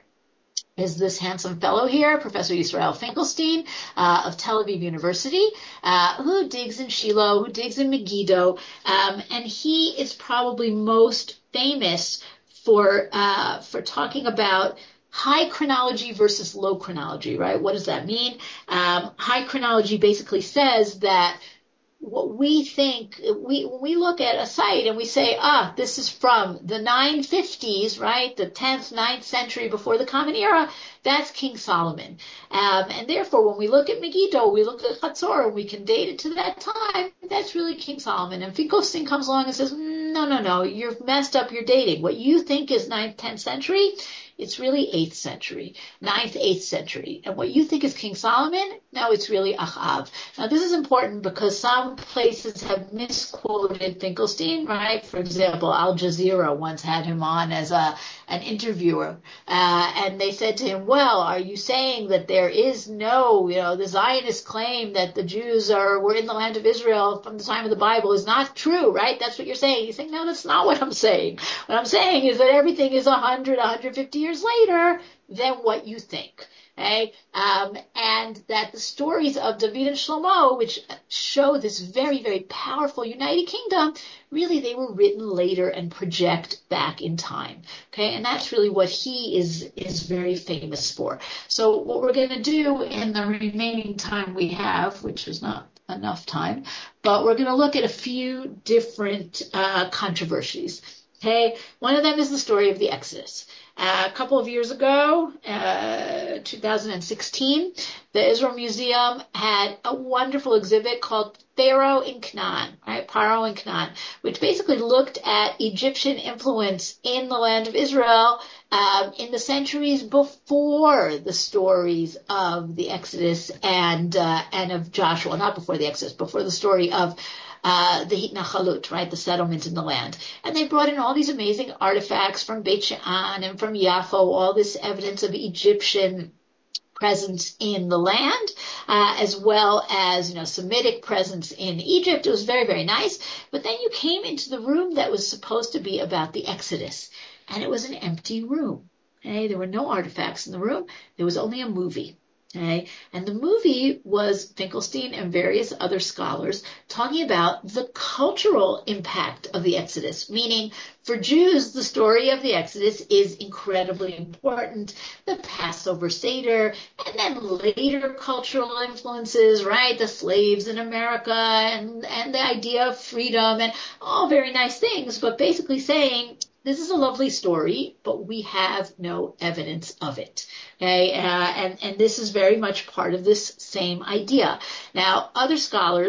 Speaker 1: is this handsome fellow here, Professor Yisrael Finkelstein uh, of Tel Aviv University, uh, who digs in Shiloh, who digs in Megiddo, um, and he is probably most famous for uh, for talking about high chronology versus low chronology, right? What does that mean? Um, high chronology basically says that what we think, we, when we look at a site and we say, ah, this is from the nine fifties, right? The tenth, ninth century before the Common Era, that's King Solomon. Um, and therefore, when we look at Megiddo, we look at Chatzor, and we can date it to that time, that's really King Solomon. And Finkelstein comes along and says, no, no, no, you've messed up your dating. What you think is ninth, tenth century, it's really eighth century, ninth, eighth century. And what you think is King Solomon, no, it's really Achav. Now, this is important because some places have misquoted Finkelstein, right? For example, Al Jazeera once had him on as a an interviewer, uh, and they said to him, well, are you saying that there is no, you know, the Zionist claim that the Jews are were in the land of Israel from the time of the Bible is not true, right? That's what you're saying. He's saying, no, that's not what I'm saying. What I'm saying is that everything is one hundred, one hundred fifty years later than what you think. Okay? Um, and that the stories of David and Shlomo, which show this very, very powerful United Kingdom, really they were written later and project back in time. Okay? And that's really what he is, is very famous for. So what we're going to do in the remaining time we have, which is not enough time, but we're going to look at a few different uh, controversies. Okay? One of them is the story of the Exodus. Uh, a couple of years ago, uh, two thousand sixteen, the Israel Museum had a wonderful exhibit called Pharaoh in Canaan, right? Paro in Canaan, which basically looked at Egyptian influence in the land of Israel um, in the centuries before the stories of the Exodus and uh, and of Joshua, not before the Exodus, before the story of Uh, the Hitnachalut, right, the settlement in the land. And they brought in all these amazing artifacts from Beit She'an and from Yaffo, all this evidence of Egyptian presence in the land, uh, as well as, you know, Semitic presence in Egypt. It was very, very nice. But then you came into the room that was supposed to be about the Exodus, and it was an empty room. Okay? There were no artifacts in the room. There was only a movie. Okay. And the movie was Finkelstein and various other scholars talking about the cultural impact of the Exodus, meaning for Jews, the story of the Exodus is incredibly important. The Passover Seder, and then later cultural influences, right? The slaves in America and, and the idea of freedom and all very nice things, but basically saying, this is a lovely story, but we have no evidence of it. Okay, uh, and and this is very much part of this same idea. Now, other scholars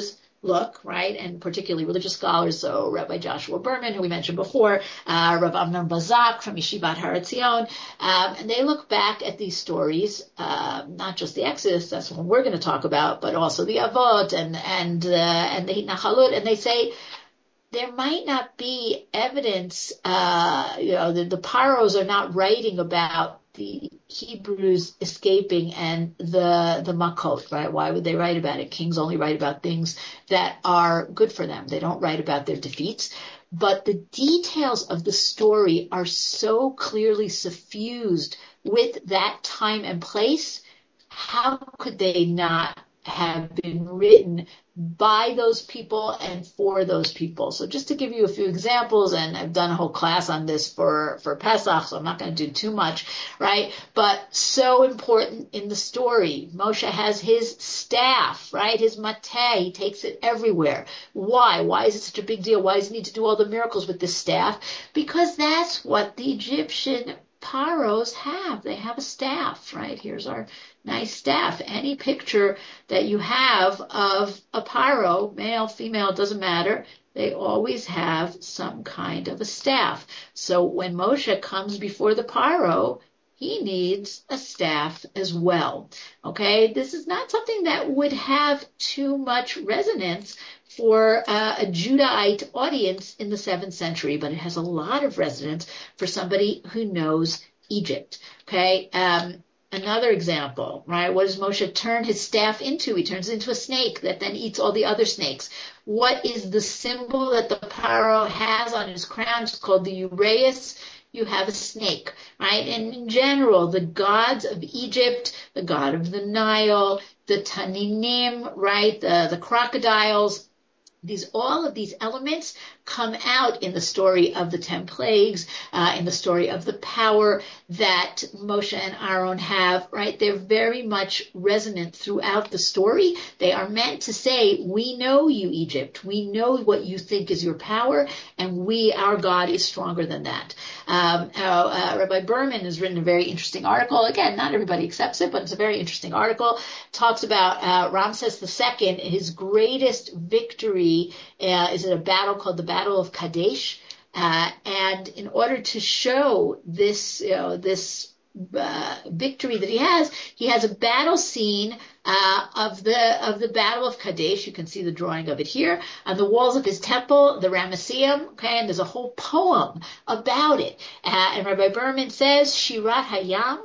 Speaker 1: look, right, and particularly religious scholars, so Rabbi Joshua Berman, who we mentioned before, uh, Rav Amnon Bazak from Yeshivat Har Etzion, um, and they look back at these stories, uh, not just the Exodus, that's what we're going to talk about, but also the Avot and and uh, and the Hitnachalut, and they say there might not be evidence, uh, you know, the, the Paros are not writing about the Hebrews escaping and the the Makot, right? Why would they write about it? Kings only write about things that are good for them. They don't write about their defeats. But the details of the story are so clearly suffused with that time and place. How could they not have been written by those people and for those people? So just to give you a few examples, and I've done a whole class on this for, for Pesach, so I'm not going to do too much, right? But so important in the story. Moshe has his staff, right? His mateh, he takes it everywhere. Why? Why is it such a big deal? Why does he need to do all the miracles with this staff? Because that's what the Egyptian Paros have. They have a staff, right? Here's our nice staff. Any picture that you have of a Paro, male, female, doesn't matter, they always have some kind of a staff. So when Moshe comes before the Paro, he needs a staff as well. Okay, this is not something that would have too much resonance for uh, a Judahite audience in the seventh century, but it has a lot of resonance for somebody who knows Egypt. Okay, um, another example, right? What does Moshe turn his staff into? He turns it into a snake that then eats all the other snakes. What is the symbol that the Paro has on his crown? It's called the Uraeus. You have a snake, right? And in general, the gods of Egypt, the god of the Nile, the Taninim, right? The, the crocodiles, these, all of these elements come out in the story of the ten plagues, uh, in the story of the power that Moshe and Aaron have, right? They're very much resonant throughout the story. They are meant to say, we know you, Egypt. We know what you think is your power, and we, our God, is stronger than that. Um, uh, uh, Rabbi Berman has written a very interesting article. Again, not everybody accepts it, but it's a very interesting article. It talks about uh, Ramses the Second, his greatest victory uh, is in a battle called the Battle of Kadesh. Uh, and in order to show this, you know, this uh, victory that he has, he has a battle scene uh, of the of the Battle of Kadesh. You can see the drawing of it here on the walls of his temple, the Ramesseum. Okay, and there's a whole poem about it. Uh, and Rabbi Berman says Shirat Hayam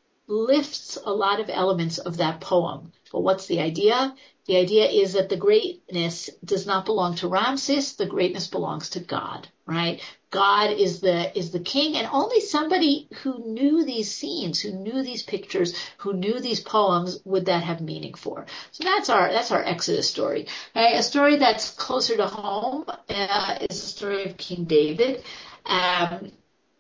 Speaker 1: lifts a lot of elements of that poem. But what's the idea? The idea is that the greatness does not belong to Ramses. The greatness belongs to God, right? God is the, is the king, and only somebody who knew these scenes, who knew these pictures, who knew these poems would that have meaning for. So that's our, that's our Exodus story. Okay? A story that's closer to home, uh, is the story of King David. Um,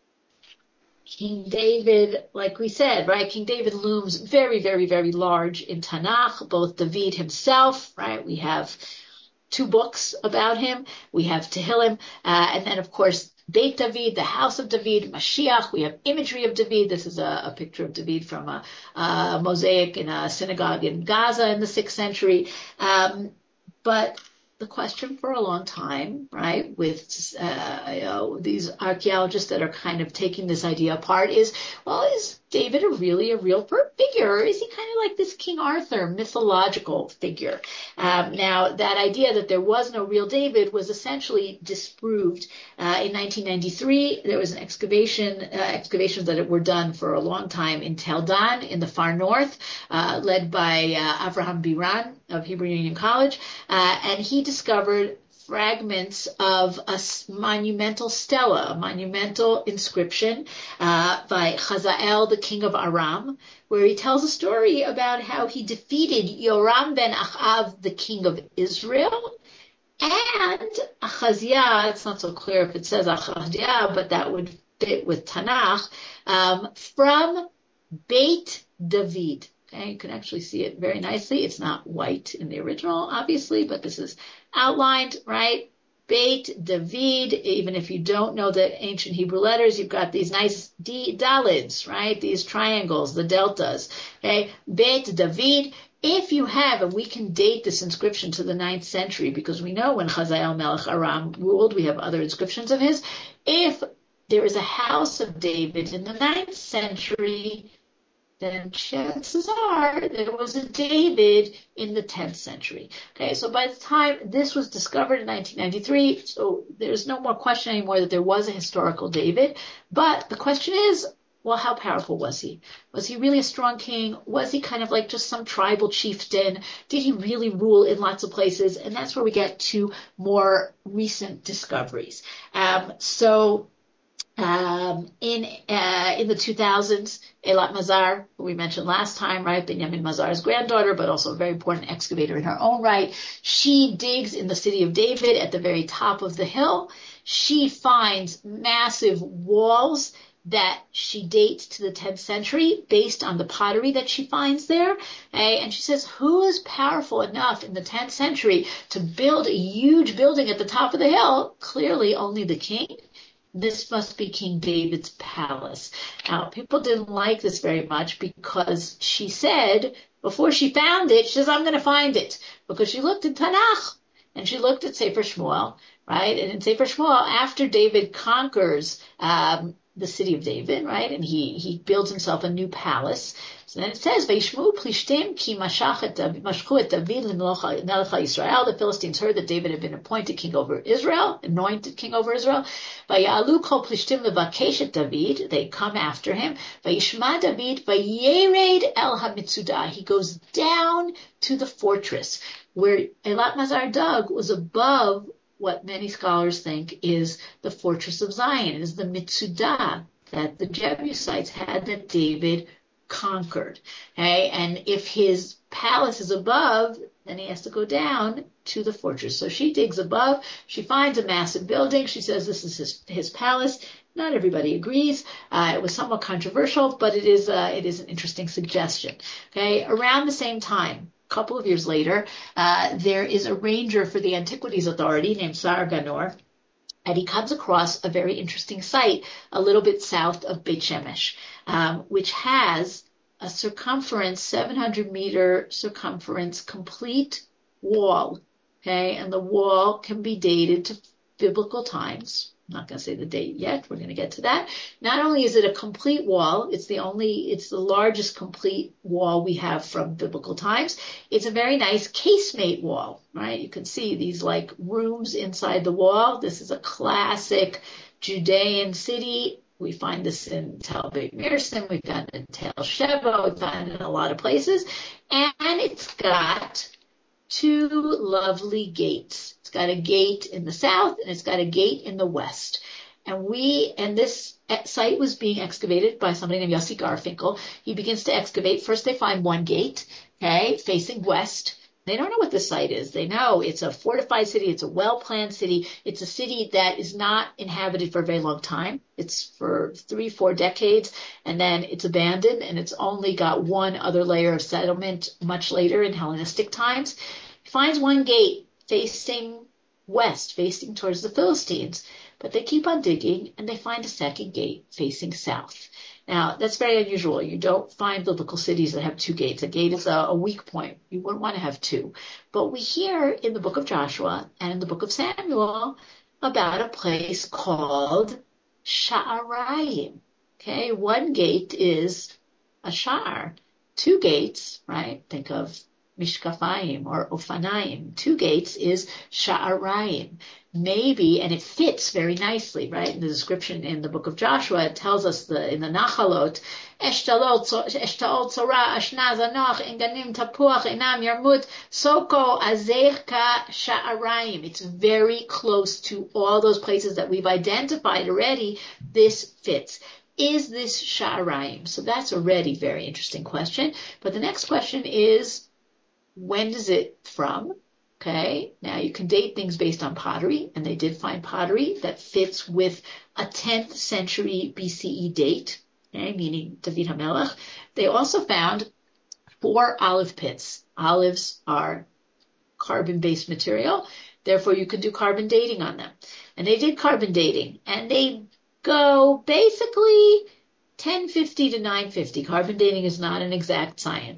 Speaker 1: King David, like we said, right? King David looms very, very, very large in Tanakh, both David himself, right? We have two books about him. We have Tehillim, uh, and then of course, Beit David, the house of David, Mashiach. We have imagery of David. This is a, a picture of David from a, a mosaic in a synagogue in Gaza in the sixth century. Um, but the question for a long time, right, with uh, you know, these archaeologists that are kind of taking this idea apart is, well, is David a really a real figure, or is he kind of like this King Arthur mythological figure? Um, now, that idea that there was no real David was essentially disproved uh, in nineteen ninety-three. There was an excavation, uh, excavations that were done for a long time in Tel Dan in the far north, uh, led by uh, Avraham Biran of Hebrew Union College, uh, and he discovered fragments of a monumental stela, a monumental inscription uh, by Hazael, the king of Aram, where he tells a story about how he defeated Yoram ben Achav, the king of Israel, and Achaziah. It's not so clear if it says Achaziah, but that would fit with Tanakh, um, from Beit David. Okay, you can actually see it very nicely. It's not white in the original, obviously, but this is outlined, right? Beit David. Even if you don't know the ancient Hebrew letters, you've got these nice D, dalids, right? These triangles, the deltas. Okay, Beit David. if you have, and we can date this inscription to the ninth century, because we know when Hazael Melech Aram ruled, we have other inscriptions of his. If there is a house of David in the ninth century, then chances are there was a David in the tenth century. Okay, so by the time this was discovered in nineteen ninety-three, so there's no more question anymore that there was a historical David. But the question is, well, how powerful was he? Was he really a strong king? Was he kind of like just some tribal chieftain? Did he really rule in lots of places? And that's where we get to more recent discoveries. Um, so um, in uh, in the two thousands, Eilat Mazar, who we mentioned last time, right, Benjamin Mazar's granddaughter, but also a very important excavator in her own right, she digs in the city of David at the very top of the hill. She finds massive walls that she dates to the tenth century based on the pottery that she finds there. Okay? And she says, who is powerful enough in the tenth century to build a huge building at the top of the hill? Clearly only the king. This must be King David's palace. Now, people didn't like this very much because she said, before she found it, she says, I'm going to find it. Because she looked in Tanakh and she looked at Sefer Shmuel, right? And in Sefer Shmuel, after David conquers um, the city of David, right? And he, he builds himself a new palace. So then it says, Vayishmu plishtim ki mashchu et David l'melech Yisrael. The Philistines heard that David had been appointed king over Israel, anointed king over Israel. Vayalu kol plishtim levakesh et David. They come after him. Vayishma David vayered el hamitzudah. He goes down to the fortress where Eilat Mazar dug was above what many scholars think is the fortress of Zion, is the Mitzudah that the Jebusites had that David conquered. Okay? And if his palace is above, then he has to go down to the fortress. So she digs above, she finds a massive building, she says this is his, his palace. Not everybody agrees. Uh, it was somewhat controversial, but it is, uh, it is an interesting suggestion. Okay? Around the same time, couple of years later, uh, there is a ranger for the Antiquities Authority named Sar Ganor, and he comes across a very interesting site a little bit south of Beit Shemesh, um, which has a circumference, seven hundred meter circumference, complete wall. Okay, and the wall can be dated to biblical times. I'm not going to say the date yet. We're going to get to that. Not only is it a complete wall, it's the only, it's the largest complete wall we have from biblical times. It's a very nice casemate wall, right? You can see these like rooms inside the wall. This is a classic Judean city. We find this in Tel Beit Mirsim. We've got it in Tel Sheva. We find it in a lot of places. And it's got two lovely gates. It's got a gate in the south and it's got a gate in the west. And we, and this site was being excavated by somebody named Yossi Garfinkel. He begins to excavate. First they find one gate, okay, facing west. They don't know what the site is. They know it's a fortified city. It's a well-planned city. It's a city that is not inhabited for a very long time. It's for three, four decades, and then it's abandoned, and it's only got one other layer of settlement much later in Hellenistic times. He finds one gate facing west, facing towards the Philistines, but they keep on digging, and they find a second gate facing south. Now, that's very unusual. You don't find biblical cities that have two gates. A gate is a, a weak point. You wouldn't want to have two. But we hear in the book of Joshua and in the book of Samuel about a place called Sha'arayim. Okay, one gate is a sha'ar. Two gates, right? Think of Mishkafayim or Ofanayim. Two gates is Sha'arayim. Maybe, and it fits very nicely, right? In the description in the book of Joshua, it tells us the in the Nachalot, Eshtalot Tzora Ashna Zanoch Enganim Tapuach Enam Yarmut Soko Azerka Sha'arayim. It's very close to all those places that we've identified already. This fits. Is this Sha'arayim? So that's already a very interesting question. But the next question is, when is it from? Okay, now you can date things based on pottery, and they did find pottery that fits with a tenth century B C E date, okay, meaning David HaMelech. They also found four olive pits. Olives are carbon-based material, therefore you can do carbon dating on them. And they did carbon dating, and they go basically ten fifty to nine fifty. Carbon dating is not an exact science.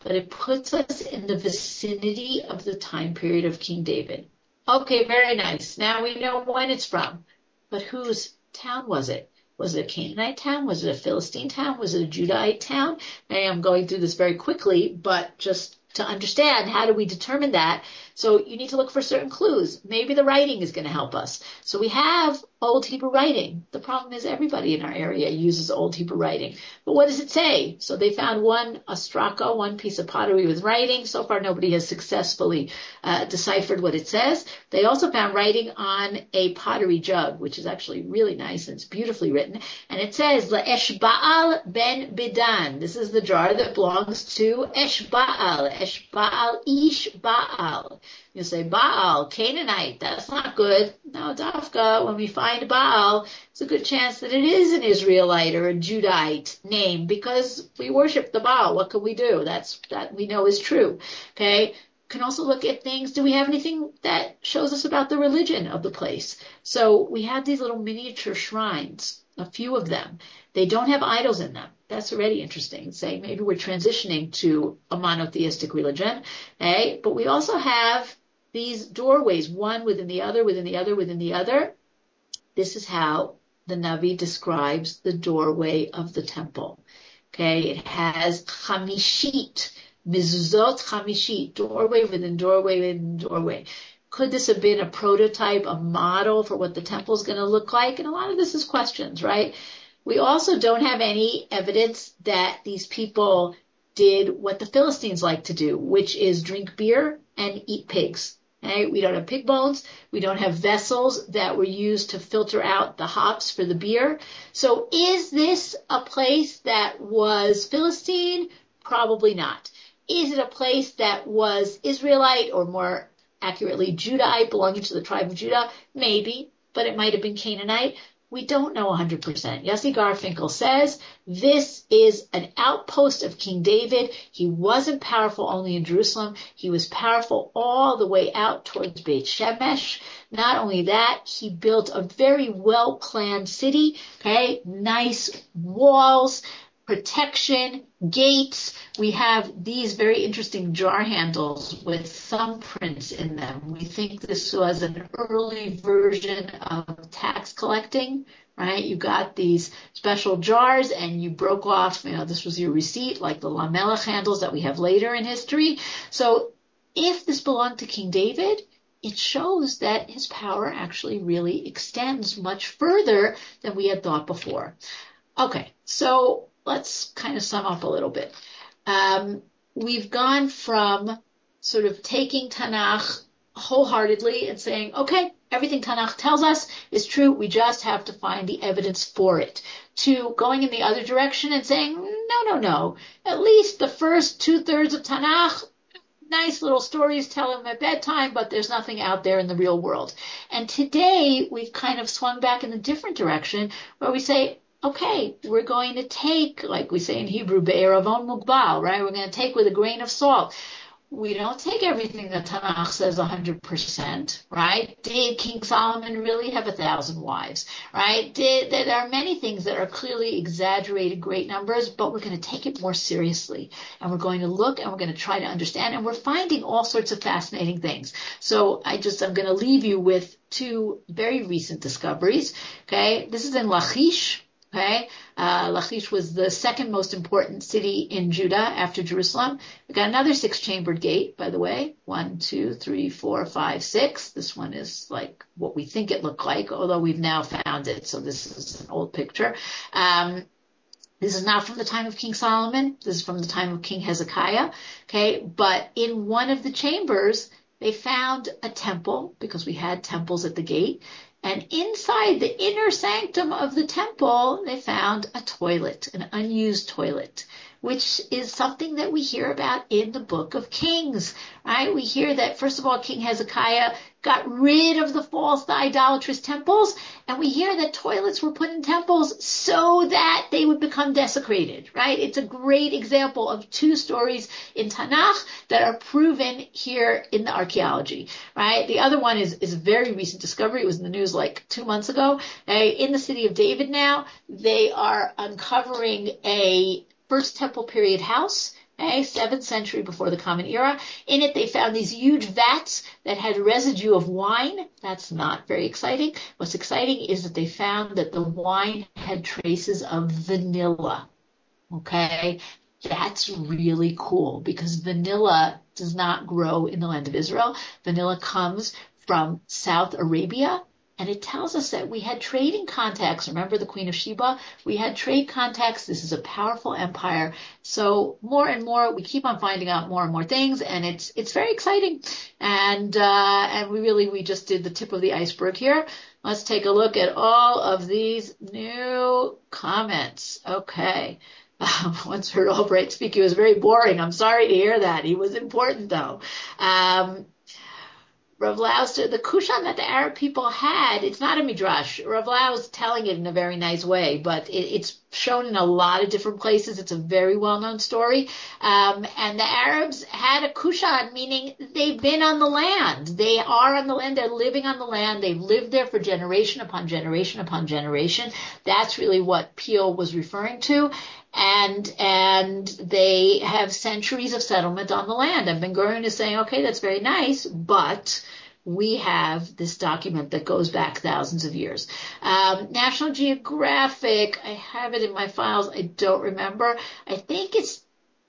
Speaker 1: but it puts us in the vicinity of the time period of King David. Okay, very nice. Now we know when it's from. But whose town was it? Was it a Canaanite town? Was it a Philistine town? Was it a Judahite town? I am going through this very quickly, but just to understand, how do we determine that? So you need to look for certain clues. Maybe the writing is going to help us. So we have Old Hebrew writing. The problem is everybody in our area uses Old Hebrew writing. But what does it say? So they found one ostraka, one piece of pottery with writing. So far, nobody has successfully uh, deciphered what it says. They also found writing on a pottery jug, which is actually really nice and it's beautifully written. And it says, Eshbaal ben Bidan. This is the jar that belongs to Eshbaal. Eshbaal ish Baal. You say Baal, Canaanite, that's not good. No, Dafka, when we find Baal, it's a good chance that it is an Israelite or a Judite name because we worship the Baal. What can we do? That's, that we know is true. Okay. Can also look at things. Do we have anything that shows us about the religion of the place? So we have these little miniature shrines, a few of them. They don't have idols in them. That's already interesting. Saying maybe we're transitioning to a monotheistic religion. Okay. But we also have these doorways, one within the other, within the other, within the other. This is how the Navi describes the doorway of the temple. Okay, it has chamishit, mizuzot chamishit, doorway within doorway within doorway. Could this have been a prototype, a model for what the temple is going to look like? And a lot of this is questions, right? We also don't have any evidence that these people did what the Philistines like to do, which is drink beer and eat pigs. Okay? We don't have pig bones. We don't have vessels that were used to filter out the hops for the beer. So is this a place that was Philistine? Probably not. Is it a place that was Israelite or more accurately Judahite, belonging to the tribe of Judah? Maybe, but it might have been Canaanite. We don't know one hundred percent. Yossi Garfinkel says this is an outpost of King David. He wasn't powerful only in Jerusalem. He was powerful all the way out towards Beit Shemesh. Not only that, he built a very well-planned city, okay? Nice walls, protection, gates. We have these very interesting jar handles with thumbprints in them. We think this was an early version of tax collecting, right? You got these special jars and you broke off, you know, this was your receipt, like the Lamelech handles that we have later in history. So if this belonged to King David, it shows that his power actually really extends much further than we had thought before. Okay, so let's kind of sum up a little bit. Um, we've gone from sort of taking Tanakh wholeheartedly and saying, okay, everything Tanakh tells us is true. We just have to find the evidence for it, to going in the other direction and saying, no, no, no. At least the first two thirds of Tanakh, nice little stories, tell them at bedtime, but there's nothing out there in the real world. And today we've kind of swung back in a different direction where we say, okay, we're going to take, like we say in Hebrew, be'eravon mugbal, right? We're going to take with a grain of salt. We don't take everything that Tanakh says one hundred percent, right? Did King Solomon really have a thousand wives, right? Did, there are many things that are clearly exaggerated great numbers, but we're going to take it more seriously. And we're going to look and we're going to try to understand. And we're finding all sorts of fascinating things. So I just, I'm going to leave you with two very recent discoveries. Okay. This is in Lachish. Okay, uh, Lachish was the second most important city in Judah after Jerusalem. We got another six-chambered gate, by the way. One, two, three, four, five, six. This one is like what we think it looked like, although we've now found it. So this is an old picture. Um, This is not from the time of King Solomon. This is from the time of King Hezekiah. Okay, but in one of the chambers, they found a temple because we had temples at the gate. And inside the inner sanctum of the temple, they found a toilet, an unused toilet, which is something that we hear about in the book of Kings, right? We hear that, first of all, King Hezekiah got rid of the false, the idolatrous temples, and we hear that toilets were put in temples so that they would become desecrated, right? It's a great example of two stories in Tanakh that are proven here in the archaeology, right? The other one is, is a very recent discovery. It was in the news like two months ago. Okay? In the city of David now, they are uncovering a First Temple period house Okay, seventh century before the Common Era. In it, they found these huge vats that had residue of wine. That's not very exciting. What's exciting is that they found that the wine had traces of vanilla. Okay, that's really cool because vanilla does not grow in the land of Israel. Vanilla comes from South Arabia. And it tells us that we had trading contacts. Remember the Queen of Sheba? We had trade contacts. This is a powerful empire. So more and more, we keep on finding out more and more things, and it's it's very exciting. And uh, and we really we just did the tip of the iceberg here. Let's take a look at all of these new comments. Okay. Um, once heard Albright speak, he was very boring. I'm sorry to hear that. He was important though. Um, Rav Lau said the Kushan that the Arab people had, it's not a midrash. Rav Lau is telling it in a very nice way, but it, it's shown in a lot of different places. It's a very well-known story. Um, and the Arabs had a Kushan, meaning they've been on the land. They are on the land. They're living on the land. They've lived there for generation upon generation upon generation. That's really what Peel was referring to. And, and they have centuries of settlement on the land. And Ben Gurion is saying, okay, that's very nice, but we have this document that goes back thousands of years. Um, National Geographic, I have it in my files. I don't remember. I think it's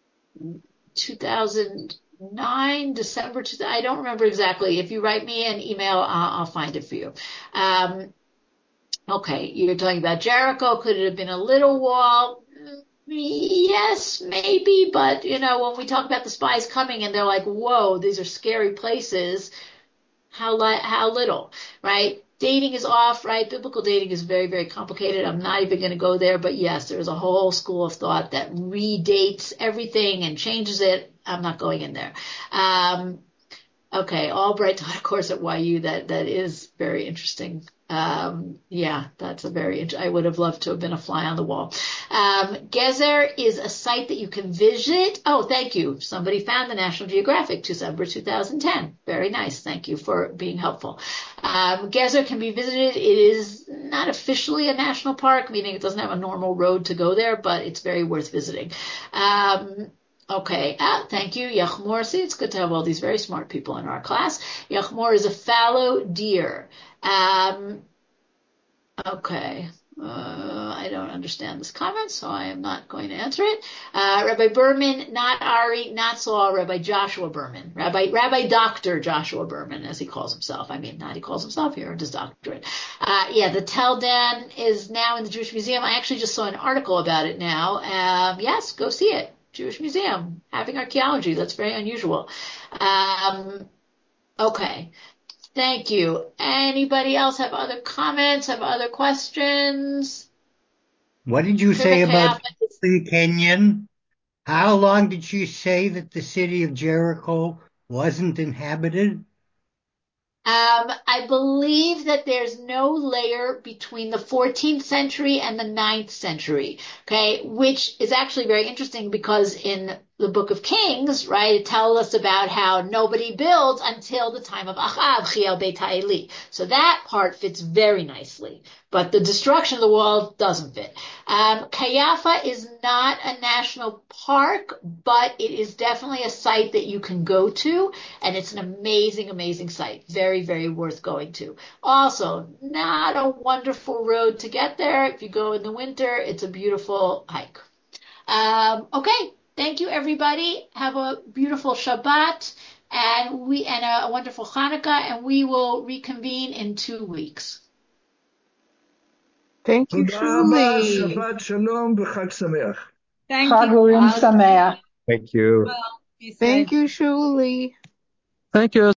Speaker 1: two thousand nine, December two thousand. I don't remember exactly. If you write me an email, I'll, I'll find it for you. Um, okay, you're talking about Jericho. Could it have been a little wall? Yes, maybe, but you know, when we talk about the spies coming and they're like, whoa, these are scary places, how li- how little, right? Dating is off, right? Biblical dating is very, very complicated. I'm not even going to go there, but yes, there is a whole school of thought that redates everything and changes it. I'm not going in there. Um, okay, Albright taught a course at Y U that that is very interesting. Um, yeah, that's a very, I would have loved to have been a fly on the wall. Um, Gezer is a site that you can visit. Oh, thank you. Somebody found the National Geographic, December two thousand ten. Very nice. Thank you for being helpful. Um, Gezer can be visited. It is not officially a national park, meaning it doesn't have a normal road to go there, but it's very worth visiting. Um, Okay, ah, thank you, Yachmor. See, it's good to have all these very smart people in our class. Yachmor is a fallow deer. Um, okay, uh, I don't understand this comment, so I am not going to answer it. Uh, Rabbi Berman, not Ari, not Saul, Rabbi Joshua Berman, Rabbi Rabbi Doctor Joshua Berman, as he calls himself. I mean, not he calls himself here, his doctorate. Uh, yeah, the Tel Dan is now in the Jewish Museum. I actually just saw an article about it now. Um, yes, go see it. Jewish Museum having archaeology. That's very unusual. Um, okay. Thank you. Anybody else have other comments, have other questions?
Speaker 3: What did you say about the Kenyan? How long did she say that the city of Jericho wasn't inhabited?
Speaker 1: Um, I believe that there's no layer between the fourteenth century and the ninth century, okay, which is actually very interesting because in the book of Kings, right, it tells us about how nobody builds until the time of Achav, Chiel Beit Ha'eli. So that part fits very nicely, but the destruction of the wall doesn't fit. Um, Kayafa is not a national park, but it is definitely a site that you can go to, and it's an amazing, amazing site. Very, very worth going to. Also, not a wonderful road to get there. If you go in the winter, it's a beautiful hike. Um, okay. Thank you, everybody. Have a beautiful Shabbat and we and a, a wonderful Hanukkah, and we will reconvene in two weeks.
Speaker 4: Thank you, Shuli.
Speaker 5: Shabbat Shalom v'Chag Sameach.
Speaker 2: Thank
Speaker 6: Chag
Speaker 2: you.
Speaker 6: Urim Sameach.
Speaker 7: Thank you.
Speaker 2: Well, be safe.
Speaker 4: Thank you, Shuli.
Speaker 7: Thank you.